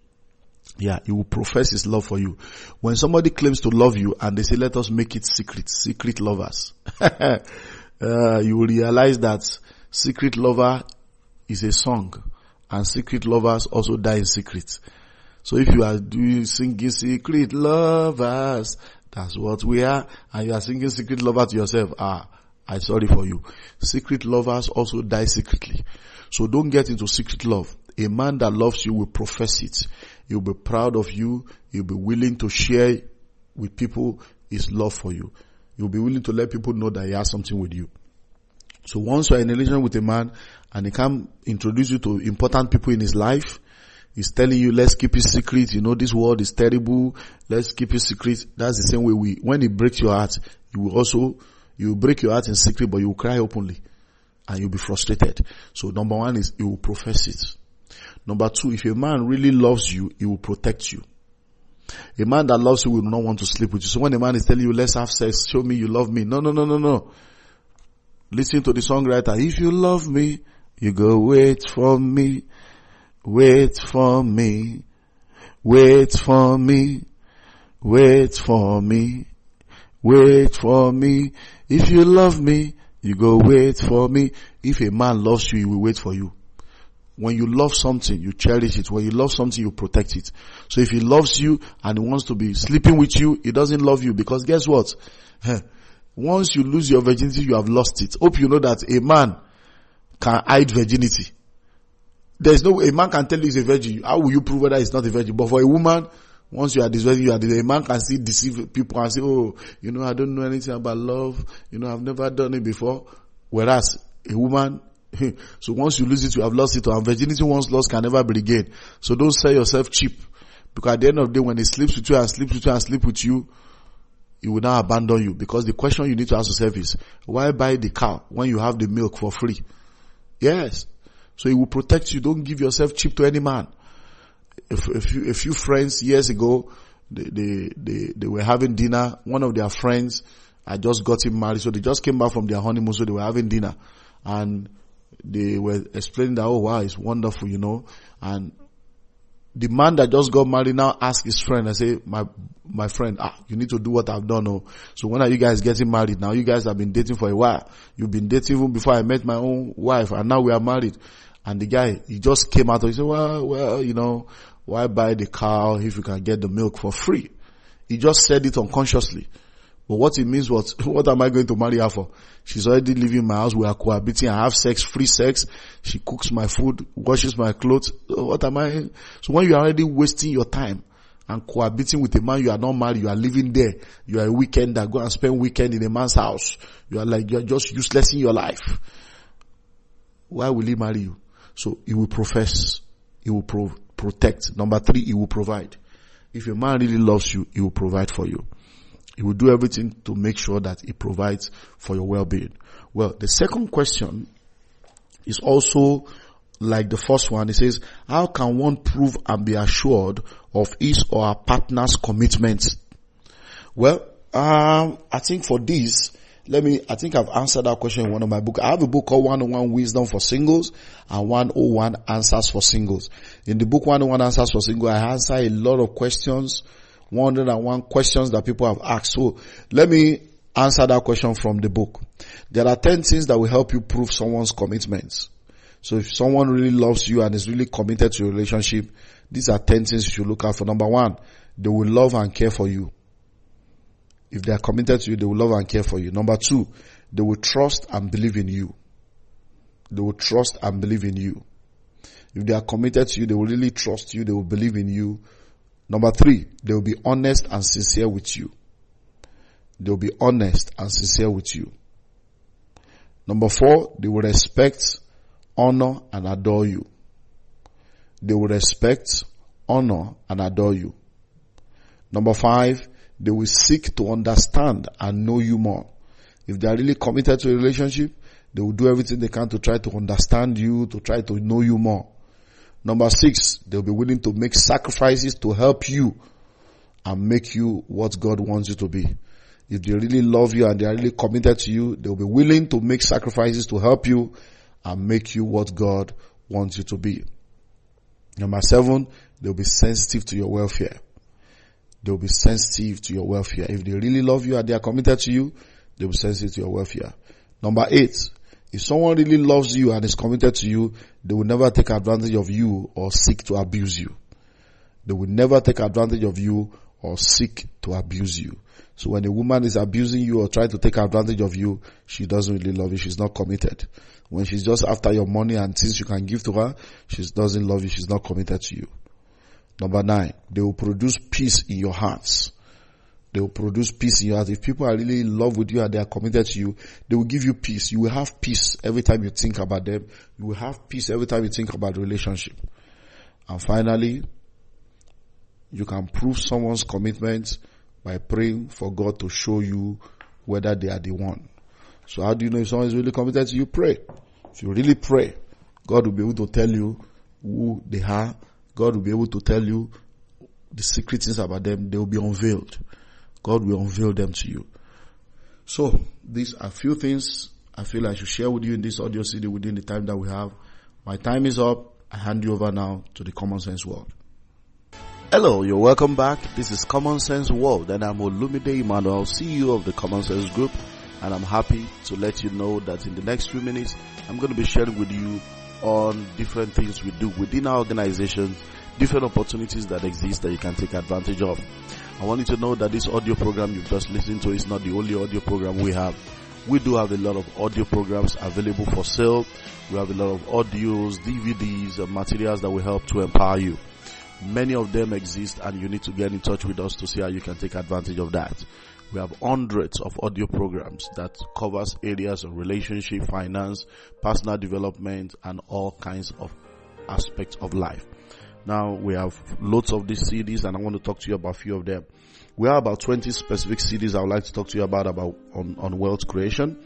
Yeah, he will profess his love for you. When somebody claims to love you and they say, let us make it secret, secret lovers, uh, you will realize that secret lover is a song, and secret lovers also die in secret. So if you are doing singing secret lovers, that's what we are, and you are singing secret lover to yourself, ah, I'm sorry for you. Secret lovers also die secretly. So don't get into secret love. A man that loves you will profess it. He'll be proud of you. He'll be willing to share with people his love for you. He'll be willing to let people know that he has something with you. So once you're in a relationship with a man and he can introduce you to important people in his life, he's telling you, let's keep it secret. You know, this world is terrible. Let's keep it secret. That's the same way we, when he breaks your heart, you will also, you will break your heart in secret, but you will cry openly and you'll be frustrated. So number one is he will profess it. Number two, if a man really loves you, he will protect you. A man that loves you will not want to sleep with you. So when a man is telling you, let's have sex, show me you love me. No, no, no, no, no. Listen to the songwriter. If you love me, you go wait for me. Wait for me. Wait for me. Wait for me. Wait for me. If you love me, you go wait for me. If a man loves you, he will wait for you. When you love something, you cherish it. When you love something, you protect it. So if he loves you and he wants to be sleeping with you, he doesn't love you, because guess what? Once you lose your virginity, you have lost it. Hope you know that a man can hide virginity. There's no, a man can tell you he's a virgin. How will you prove whether he's not a virgin? But for a woman, once you are this virgin, you are this, a man can still deceive people and say, oh, you know, I don't know anything about love. You know, I've never done it before. Whereas a woman, so once you lose it, you have lost it. And virginity once lost can never be regained. So don't sell yourself cheap. Because at the end of the day, when he sleeps with you and sleeps with you and sleeps with you, he will now abandon you. Because the question you need to ask yourself is, why buy the cow when you have the milk for free? Yes. So he will protect you. Don't give yourself cheap to any man. If, a few, a few friends years ago, they, they, they, they were having dinner. One of their friends had just got him married. So they just came back from their honeymoon. So they were having dinner. And they were explaining that, oh wow, it's wonderful, you know. And the man that just got married now asked his friend, I say, my, my friend, ah, you need to do what I've done. Oh. So when are you guys getting married now? You guys have been dating for a while. You've been dating even before I met my own wife, and now we are married. And the guy, he just came out and he said, well, well, you know, why buy the cow if you can get the milk for free? He just said it unconsciously. But what it means was, what am I going to marry her for? She's already leaving my house. We are cohabiting. I have sex, free sex. She cooks my food, washes my clothes. What am I? So when you are already wasting your time and cohabiting with a man you are not married, you are living there. You are a weekender. Go and spend weekend in a man's house. You are like, you are just useless in your life. Why will he marry you? So he will profess. He will pro- protect. Number three, he will provide. If a man really loves you, he will provide for you. He will do everything to make sure that he provides for your well-being. Well, the second question is also like the first one. It says, how can one prove and be assured of his or her partner's commitment? Well, um, I think for this, let me, I think I've answered that question in one of my books. I have a book called one oh one Wisdom for Singles and one oh one Answers for Singles. In the book one oh one Answers for Singles, I answer a lot of questions, one hundred one questions that people have asked. So let me answer that question from the book. There are ten things that will help you prove someone's commitments. So if someone really loves you and is really committed to your relationship, these are ten things you should look out for. Number one, they will love and care for you. If they are committed to you, they will love and care for you. Number two, they will trust and believe in you. They will trust and believe in you. If they are committed to you, they will really trust you. They will believe in you. Number three, they will be honest and sincere with you. they'll be honest and sincere with you. Number four, they will respect, honor, and adore you. They will respect, honor, and adore you. Number five, they will seek to understand and know you more. If they are really committed to a relationship, they will do everything they can to try to understand you, to try to know you more. Number six, they'll be willing to make sacrifices to help you and make you what God wants you to be. If they really love you and they are really committed to you, they'll be willing to make sacrifices to help you and make you what God wants you to be. Number seven, they'll be sensitive to your welfare. They'll be sensitive to your welfare. If they really love you and they are committed to you, they'll be sensitive to your welfare. Number eight, if someone really loves you and is committed to you, they will never take advantage of you or seek to abuse you. They will never take advantage of you or seek to abuse you. So when a woman is abusing you or trying to take advantage of you, she doesn't really love you. She's not committed. When she's just after your money and things you can give to her, she doesn't love you. She's not committed to you. Number nine, they will produce peace in your hearts. They will produce peace in your heart. If people are really in love with you and they are committed to you, they will give you peace. You will have peace every time you think about them. You will have peace every time you think about the relationship. And finally, you can prove someone's commitment by praying for God to show you whether they are the one. So how do you know if someone is really committed to you? Pray. If you really pray, God will be able to tell you who they are. God will be able to tell you the secret things about them. They will be unveiled. God will unveil them to you. So these are few things I feel I should share with you in this audio C D within the time that we have. My time is up. I hand you over now to the Common Sense World. Hello, you're welcome back. This is Common Sense World, and I'm Olumide Emmanuel, C E O of the Common Sense Group, and I'm happy to let you know that in the next few minutes, I'm going to be sharing with you on different things we do within our organization, different opportunities that exist that you can take advantage of. I want you to know that this audio program you've just listened to is not the only audio program we have. We do have a lot of audio programs available for sale. We have a lot of audios, D V Ds, and materials that will help to empower you. Many of them exist, and you need to get in touch with us to see how you can take advantage of that. We have hundreds of audio programs that covers areas of relationship, finance, personal development, and all kinds of aspects of life. Now, we have loads of these C Ds, and I want to talk to you about a few of them. We have about twenty specific C Ds I would like to talk to you about, about on, on wealth creation.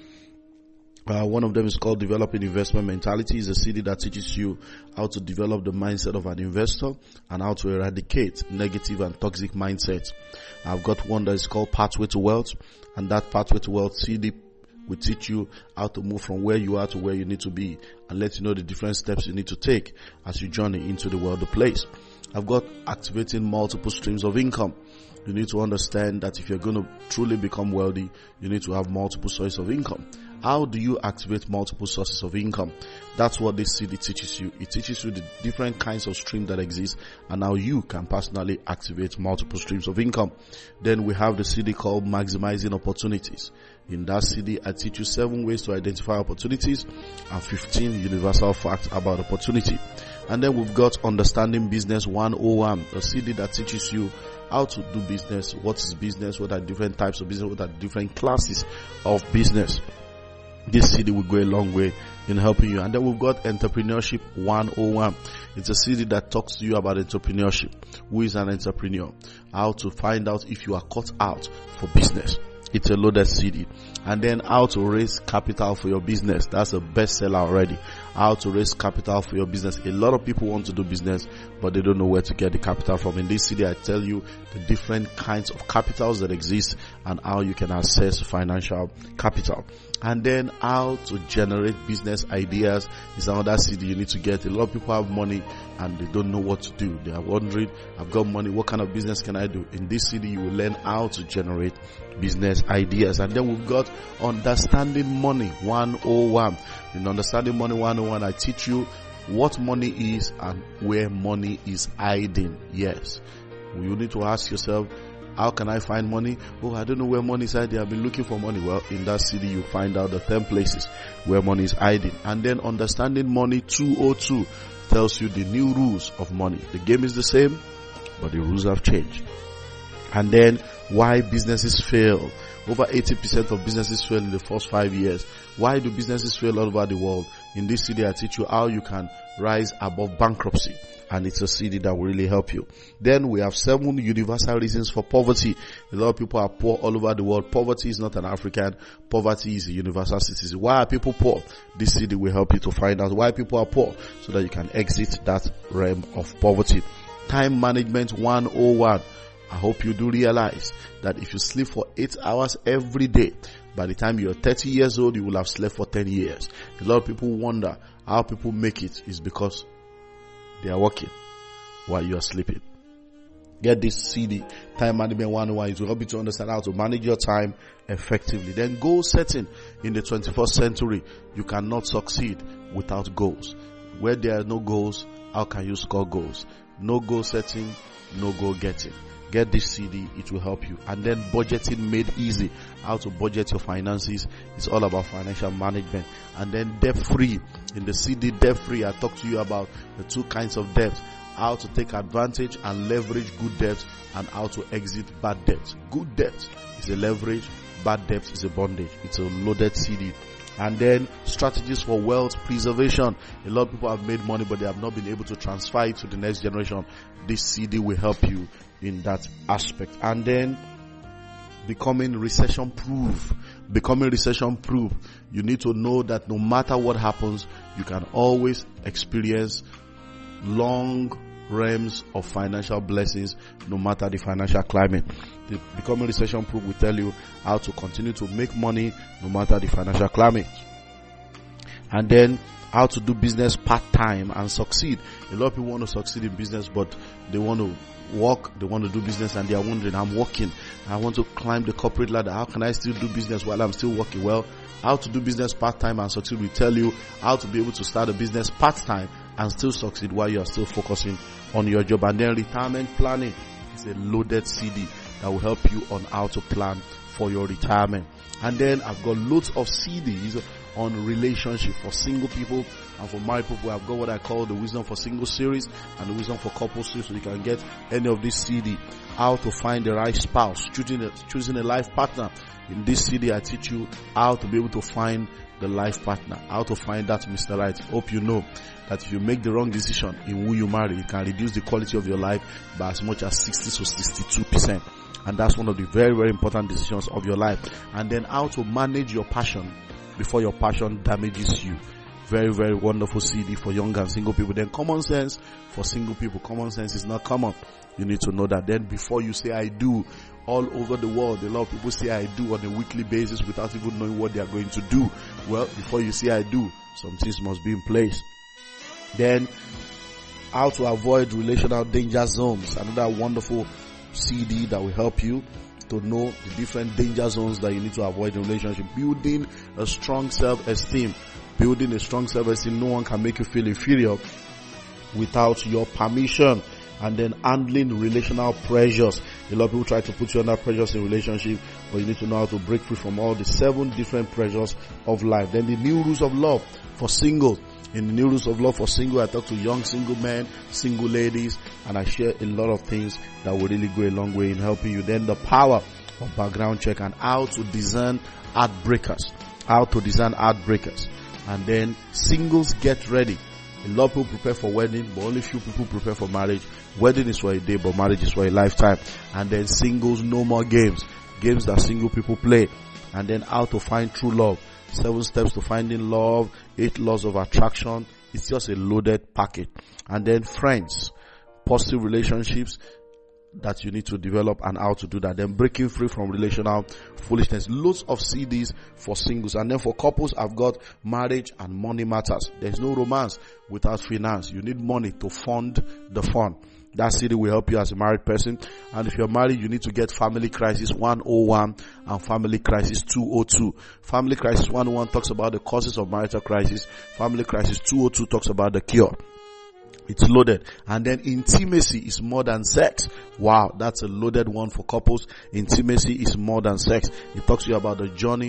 Uh, one of them is called Developing Investment Mentality. It's a C D that teaches you how to develop the mindset of an investor and how to eradicate negative and toxic mindsets. I've got one that is called Pathway to Wealth, and that Pathway to Wealth C D will teach you how to move from where you are to where you need to be and let you know the different steps you need to take as you journey into the wealthy place. I've got Activating Multiple Streams of Income. You need to understand that if you're going to truly become wealthy, you need to have multiple sources of income. How do you activate multiple sources of income? That's what this C D teaches you. It teaches you the different kinds of streams that exist and how you can personally activate multiple streams of income. Then we have the C D called Maximizing Opportunities. In that C D, I teach you seven ways to identify opportunities and fifteen universal facts about opportunity. And then we've got Understanding Business one oh one, a C D that teaches you how to do business, what is business, what are different types of business, what are different classes of business. This C D will go a long way in helping you. And then we've got Entrepreneurship one oh one. It's a C D that talks to you about entrepreneurship. Who is an entrepreneur? How to find out if you are cut out for business. It's a loaded C D. And then how to raise capital for your business. That's a bestseller already. How to raise capital for your business. A lot of people want to do business, but they don't know where to get the capital from. In this C D, I tell you the different kinds of capitals that exist and how you can access financial capital. And then how to generate business ideas is another C D you need to get. A lot of people have money and they don't know what to do. They are wondering, I've got money, what kind of business can I do? In this C D, you will learn how to generate business ideas. And then we've got Understanding Money one oh one. In Understanding Money one oh one, I teach you what money is and where money is hiding. Yes. You need to ask yourself, how can I find money? Oh, I don't know where money is hiding. I've been looking for money. Well, in that C D, you find out the ten places where money is hiding. And then Understanding Money two oh two tells you the new rules of money. The game is the same, but the rules have changed. And then why businesses fail. Over eighty percent of businesses fail in the first five years. Why do businesses fail all over the world? In this C D, I teach you how you can rise above bankruptcy. And it's a C D that will really help you. Then we have seven universal reasons for poverty. A lot of people are poor all over the world. Poverty is not an African. Poverty is a universal citizen. Why are people poor? This C D will help you to find out why people are poor so that you can exit that realm of poverty. Time management one oh one. I hope you do realize that if you sleep for eight hours every day, by the time you're thirty years old, you will have slept for ten years. A lot of people wonder how people make it. Is because they are working while you are sleeping. Get this C D, Time Management one oh one. It will help you to understand how to manage your time effectively. Then goal setting. In the twenty-first century, you cannot succeed without goals. Where there are no goals, how can you score goals? No goal setting, no goal getting. Get this C D, it will help you. And then budgeting made easy. How to budget your finances. It's all about financial management. And then debt free. In the C D debt free, I talk to you about the two kinds of debt. How to take advantage and leverage good debt, and how to exit bad debt. Good debt is a leverage, bad debt is a bondage. It's a loaded C D. And then strategies for wealth preservation. A lot of people have made money, but they have not been able to transfer it to the next generation. This C D will help you in that aspect. And then becoming recession proof. Becoming recession proof. You need to know that no matter what happens, you can always experience long realms of financial blessings, no matter the financial climate. The Becoming Recession Proof will tell you how to continue to make money no matter the financial climate. And then how to do business part-time and succeed. A lot of people want to succeed in business, but they want to work, they want to do business, and they are wondering, I'm working, I want to climb the corporate ladder. How can I still do business while I'm still working? Well, how to do business part-time and succeed will tell you how to be able to start a business part-time and still succeed while you are still focusing on your job. And then retirement planning is a loaded C D that will help you on how to plan for your retirement. And then I've got loads of C Ds on relationship for single people and for married people. I've got what I call the Wisdom for Single series and the Wisdom for Couple series, so you can get any of this C D. How to find the right spouse, choosing a, choosing a life partner. In this C D, I teach you how to be able to find the life partner, how to find that Mister Right. Hope you know that if you make the wrong decision in who you marry, it can reduce the quality of your life by as much as sixty to sixty-two percent. And that's one of the very, very important decisions of your life. And then how to manage your passion before your passion damages you. Very, very wonderful C D for young and single people. Then common sense for single people. Common sense is not common. You need to know that. Then before you say I do, all over the world, a lot of people say I do on a weekly basis without even knowing what they are going to do. Well, before you say I do, some things must be in place. Then how to avoid relational danger zones. Another wonderful C D that will help you to know the different danger zones that you need to avoid in a relationship. Building a strong self-esteem. Building a strong self-esteem. No one can make you feel inferior without your permission. And then handling relational pressures. A lot of people try to put you under pressures in relationship, but you need to know how to break free from all the seven different pressures of life. Then the new rules of love for singles. In the new rules of love for single, I talk to young single men, single ladies, and I share a lot of things that will really go a long way in helping you. Then the power of background check and how to discern heartbreakers. How to discern heartbreakers. And then singles get ready. A lot of people prepare for wedding, but only few people prepare for marriage. Wedding is for a day, but marriage is for a lifetime. And then singles, no more games. Games that single people play. And then how to find true love. Seven steps to finding love. Eight laws of attraction. It's just a loaded package. And then friends. Positive relationships that you need to develop and how to do that. Then breaking free from relational foolishness. Loads of C Ds for singles. And then for couples, I've got marriage and money matters. There's no romance without finance. You need money to fund the fun. That C D will help you as a married person. And if you're married, you need to get Family Crisis one oh one and Family Crisis two oh two. Family Crisis one oh one talks about the causes of marital crisis. Family Crisis two oh two talks about the cure. It's loaded. And then intimacy is more than sex. Wow, that's a loaded one for couples. Intimacy is more than sex. It talks to you about the journey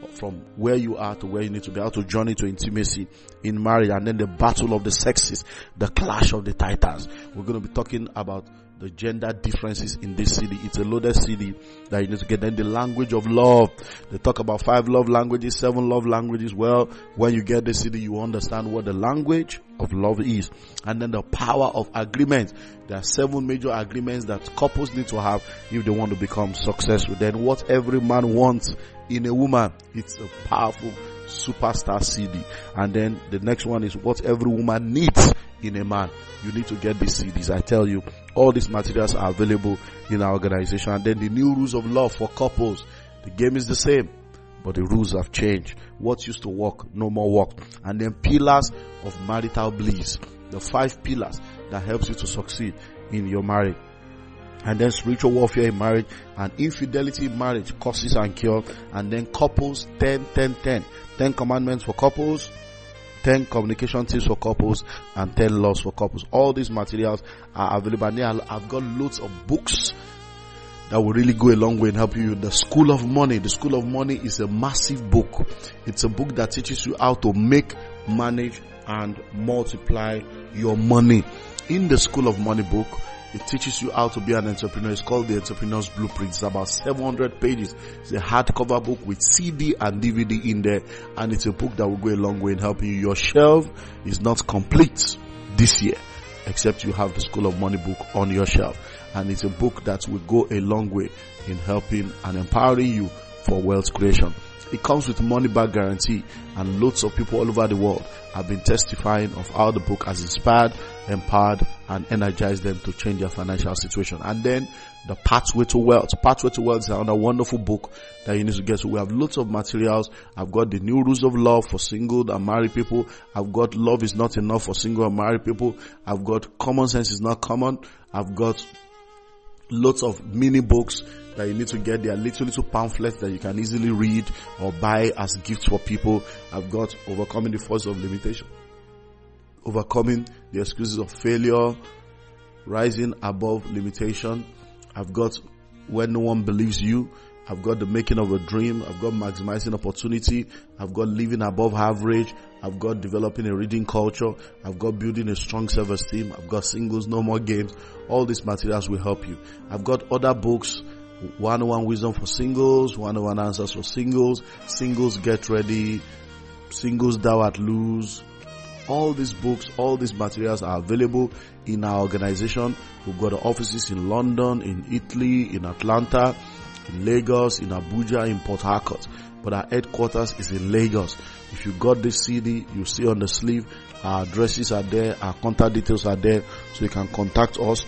from where you are to where you need to be, how to journey to intimacy in marriage, and then the battle of the sexes, the clash of the titans. We're going to be talking about the gender differences in this C D. It's a loaded C D that you need to get. Then the language of love. They talk about five love languages, seven love languages. Well, when you get the C D, you understand what the language of love is. And then the power of agreement. There are seven major agreements that couples need to have if they want to become successful. Then what every man wants in a woman. It's a powerful superstar C D. And then the next one is what every woman needs in a man. You need to get these C Ds. I tell you, all these materials are available in our organization. And then the new rules of love for couples. The game is the same, but the rules have changed. What used to work, no more work. And then pillars of marital bliss. The five pillars that helps you to succeed in your marriage. And then spiritual warfare in marriage, and infidelity in marriage, causes and cure. And then couples, ten, ten, ten. ten commandments for couples, ten communication tips for couples, and ten laws for couples. All these materials are available. And I've got loads of books that will really go a long way in helping you. The School of Money. The School of Money is a massive book. It's a book that teaches you how to make, manage, and multiply your money. In the School of Money book, it teaches you how to be an entrepreneur. It's called the Entrepreneur's Blueprint. It's about seven hundred pages. It's a hardcover book with C D and D V D in there. And it's a book that will go a long way in helping you. Your shelf is not complete this year, except you have the School of Money book on your shelf. And it's a book that will go a long way in helping and empowering you for wealth creation. It comes with money back guarantee, and loads of people all over the world have been testifying of how the book has inspired, empowered, and energized them to change their financial situation. And then the Pathway to Wealth. Pathway to Wealth is another wonderful book that you need to get. So we have lots of materials. I've got the new rules of love for single and married people. I've got love is not enough for single and married people. I've got common sense is not common. I've got lots of mini books that you need to get. There are little little pamphlets that you can easily read or buy as gifts for people. I've got Overcoming the Force of Limitation, Overcoming the Excuses of Failure, Rising Above Limitation. I've got When No One Believes You. I've got The Making of a Dream. I've got Maximizing Opportunity. I've got Living Above Average. I've got Developing a Reading Culture. I've got Building a Strong Self-Esteem. I've got Singles No More Games. All these materials will help you. I've got other books. one oh one Wisdom for Singles, one oh one Answers for Singles, Singles Get Ready, Singles Thou Art Lose. All these books, all these materials are available in our organization. We've got offices in London, in Italy, in Atlanta, in Lagos, in Abuja, in Port Harcourt. But our headquarters is in Lagos. If you got this C D, you see on the sleeve, our addresses are there, our contact details are there, so you can contact us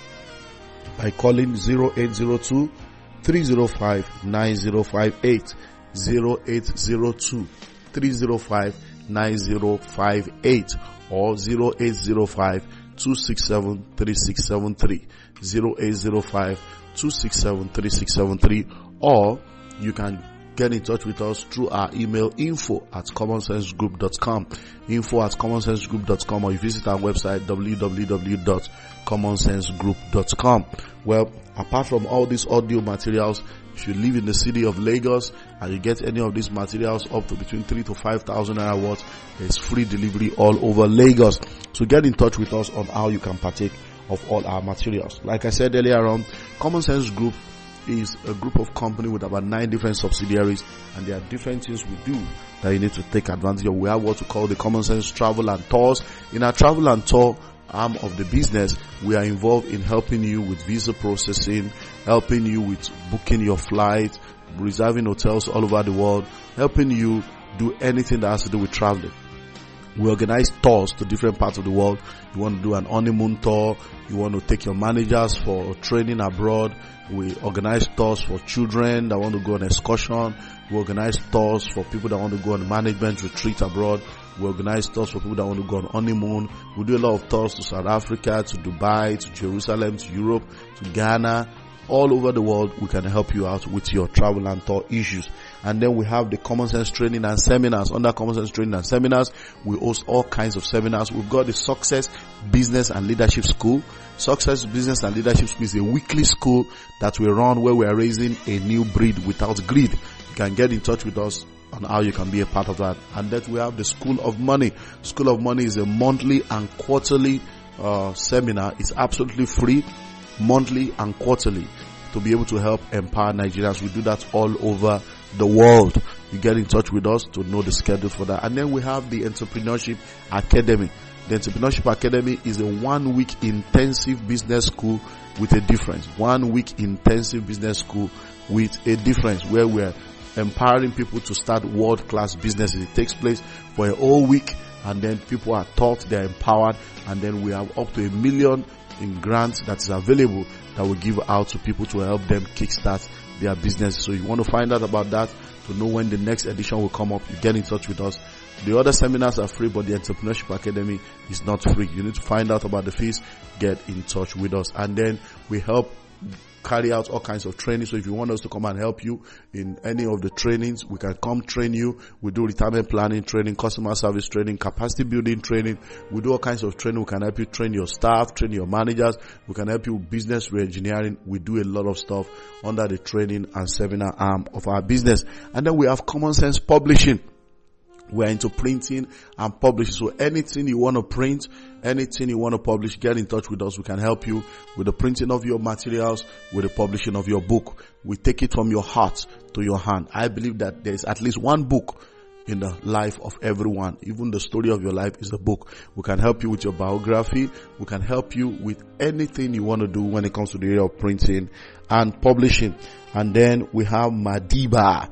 by calling zero eight zero two, three zero five, nine zero five eight, zero eight zero two, three zero five, nine zero five eight, or zero eight zero five, two six seven, three six seven three, zero eight zero five, two six seven, three six seven three, or you can get in touch with us through our email, info at common sense group dot com, info at common sense group dot com, or you visit our website, w w w dot common sense group dot com. Well, apart from all these audio materials, if you live in the city of Lagos and you get any of these materials up to between three to five thousand naira worth, there's free delivery all over Lagos. So get in touch with us on how you can partake of all our materials. Like I said earlier on, Common Sense Group is a group of company with about nine different subsidiaries, and there are different things we do that you need to take advantage of. We have what we call the Common Sense Travel and Tours. In our travel and tour arm of the business, we are involved in helping you with visa processing, helping you with booking your flight, reserving hotels all over the world, helping you do anything that has to do with traveling. We organize tours to different parts of the world. You want to do an honeymoon tour, you want to take your managers for training abroad. We organize tours for children that want to go on excursion. We organize tours for people that want to go on management retreat abroad. We organize tours for people that want to go on honeymoon. We do a lot of tours to South Africa, to Dubai, to Jerusalem, to Europe, to Ghana. All over the world, we can help you out with your travel and tour issues. And then we have the Common Sense Training and Seminars. Under Common Sense Training and Seminars, we host all kinds of seminars. We've got the Success Business and Leadership School. Success Business and Leadership School is a weekly school that we run where we are raising a new breed without greed. You can get in touch with us on how you can be a part of that. And then we have the School of Money. School of Money is a monthly and quarterly uh, seminar. It's absolutely free, monthly and quarterly, to be able to help empower Nigerians. We do that all over the world. You get in touch with us to know the schedule for that. And then we have the Entrepreneurship Academy. The Entrepreneurship Academy is a one week intensive business school with a difference. One week intensive business school with a difference, where we're empowering people to start world class businesses. It takes place for a whole week, and then people are taught, they're empowered, and then we have up to a million in grants that is available that we give out to people to help them kickstart their business. So you want to find out about that, to know when the next edition will come up, you get in touch with us. The other seminars are free, but the Entrepreneurship Academy is not free. You need to find out about the fees, get in touch with us. And then we help carry out all kinds of training. So if you want us to come and help you in any of the trainings, we can come train you. We do retirement planning training, customer service training, capacity building training. We do all kinds of training. We can help you train your staff, train your managers. We can help you with business re-engineering. We do a lot of stuff under the training and seminar arm of our business. And then we have Common Sense Publishing. We're into printing and publishing. So anything you want to print, anything you want to publish, get in touch with us. We can help you with the printing of your materials, with the publishing of your book. We take it from your heart to your hand. I believe that there's at least one book in the life of everyone. Even the story of your life is a book. We can help you with your biography. We can help you with anything you want to do when it comes to the area of printing and publishing. And then we have Madiba.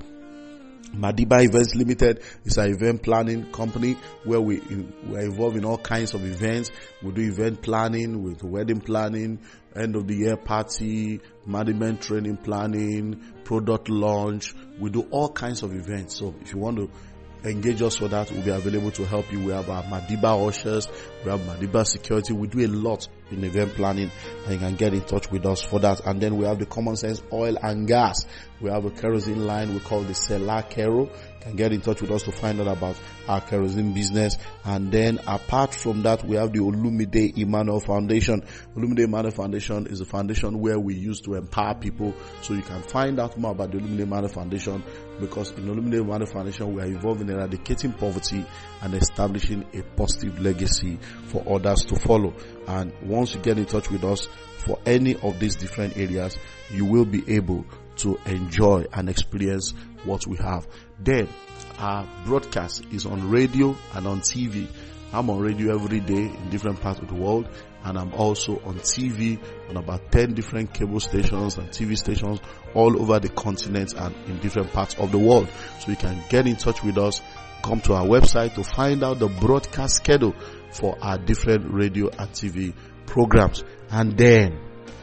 Madiba Events Limited is an event planning company where we we are involved in all kinds of events. We do event planning with wedding planning, end of the year party, management training planning, product launch. We do all kinds of events. So if you want to engage us for that, we'll be available to help you. We have our Madiba ushers, we have Madiba security. We do a lot in event planning, and you can get in touch with us for that. And then we have the Common Sense Oil and Gas. We have a kerosene line we call the Seller Kero. You can get in touch with us to find out about our kerosene business. And then apart from that, we have the Olumide Emmanuel Foundation. Olumide Emmanuel Foundation is a foundation where we use to empower people. So you can find out more about the Olumide Emmanuel Foundation, because in Olumide Emmanuel Foundation, we are involved in eradicating poverty and establishing a positive legacy for others to follow. And once you get in touch with us for any of these different areas, you will be able to enjoy and experience what we have. Then our broadcast is on radio and on T V. I'm on radio every day in different parts of the world, and I'm also on T V on about ten different cable stations and T V stations all over the continent and in different parts of the world. So you can get in touch with us, come to our website to find out the broadcast schedule for our different radio and T V programs. And then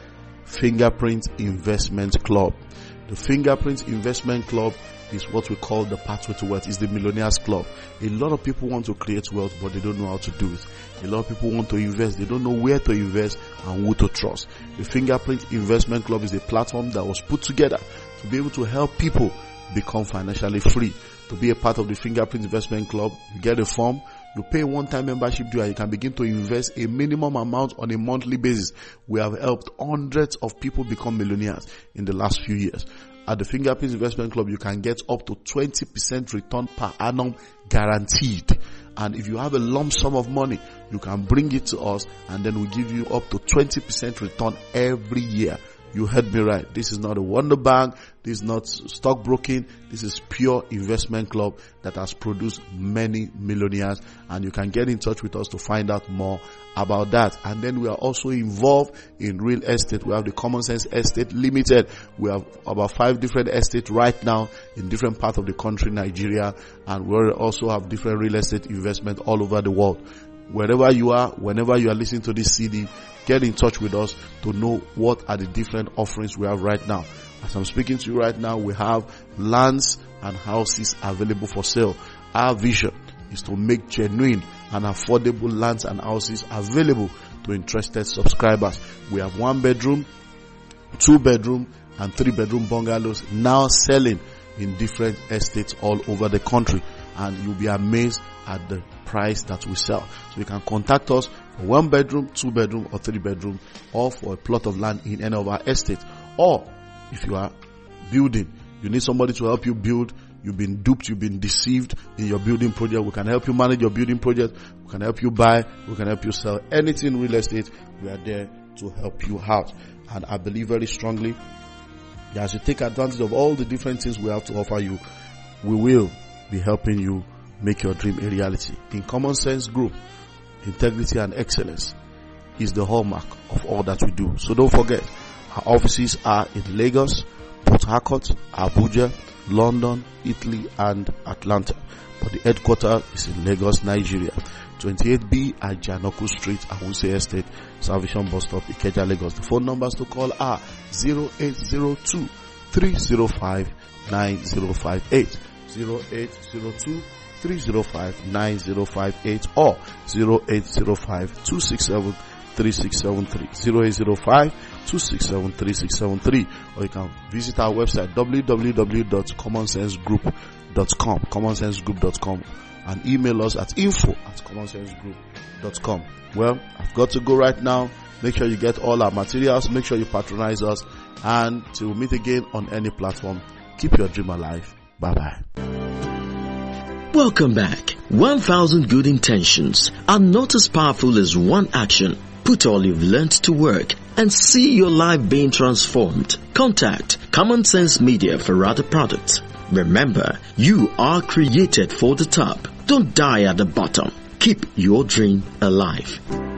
Fingerprint Investment Club. The Fingerprint Investment Club is what we call the Pathway to Wealth. It's the Millionaires Club. A lot of people want to create wealth, but they don't know how to do it. A lot of people want to invest. They don't know where to invest and who to trust. The Fingerprint Investment Club is a platform that was put together to be able to help people become financially free. To be a part of the Fingerprint Investment Club, you get a form, you pay a one-time membership due, and you can begin to invest a minimum amount on a monthly basis. We have helped hundreds of people become millionaires in the last few years. At the Fingerprint Investment Club, you can get up to twenty percent return per annum guaranteed. And if you have a lump sum of money, you can bring it to us, and then we give you up to twenty percent return every year. You heard me right. This is not a wonder bank. This is not stockbroking. This is pure investment club that has produced many millionaires, and you can get in touch with us to find out more about that. And then we are also involved in real estate. We have the Common Sense Estate Limited. We have about five different estates right now in different parts of the country, Nigeria, and we also have different real estate investment all over the world. Wherever you are, whenever you are listening to this C D, get in touch with us to know what are the different offerings we have right now. As I'm speaking to you right now, we have lands and houses available for sale. Our vision is to make genuine and affordable lands and houses available to interested subscribers. We have one bedroom, two bedroom, and three bedroom bungalows now selling in different estates all over the country, and you'll be amazed at the price that we sell. So you can contact us for one bedroom, two bedroom, or three bedroom, or for a plot of land in any of our estates. Or if you are building, you need somebody to help you build, you've been duped, you've been deceived in your building project, we can help you manage your building project. We can help you buy. We can help you sell anything real estate. We are there to help you out. And I believe very strongly that as you take advantage of all the different things we have to offer you, we will be helping you make your dream a reality. In Common Sense Group, integrity and excellence is the hallmark of all that we do. So don't forget, our offices are in Lagos, Port Harcourt, Abuja, London, Italy, and Atlanta. But the headquarters is in Lagos, Nigeria. twenty-eight B at Janoku Street, Awuse Estate, Salvation Bus Stop, Ikeja, Lagos. The phone numbers to call are zero eight zero two, three zero five, nine zero five eight, zero eight zero two, three zero five, nine zero five eight, or zero eight zero five, two six seven, three six seven three, zero eight zero five, two six seven, three six seven three, or you can visit our website w w w dot common sense group dot com, common sense group dot com, and email us at info at common sense group dot com. Well, I've got to go right now. Make sure you get all our materials, make sure you patronize us, and till we meet again on any platform, keep your dream alive. Bye bye. Welcome back. one thousand good intentions are not as powerful as one action. Put all you've learned to work and see your life being transformed. Contact Common Sense Media for other products. Remember, you are created for the top. Don't die at the bottom. Keep your dream alive.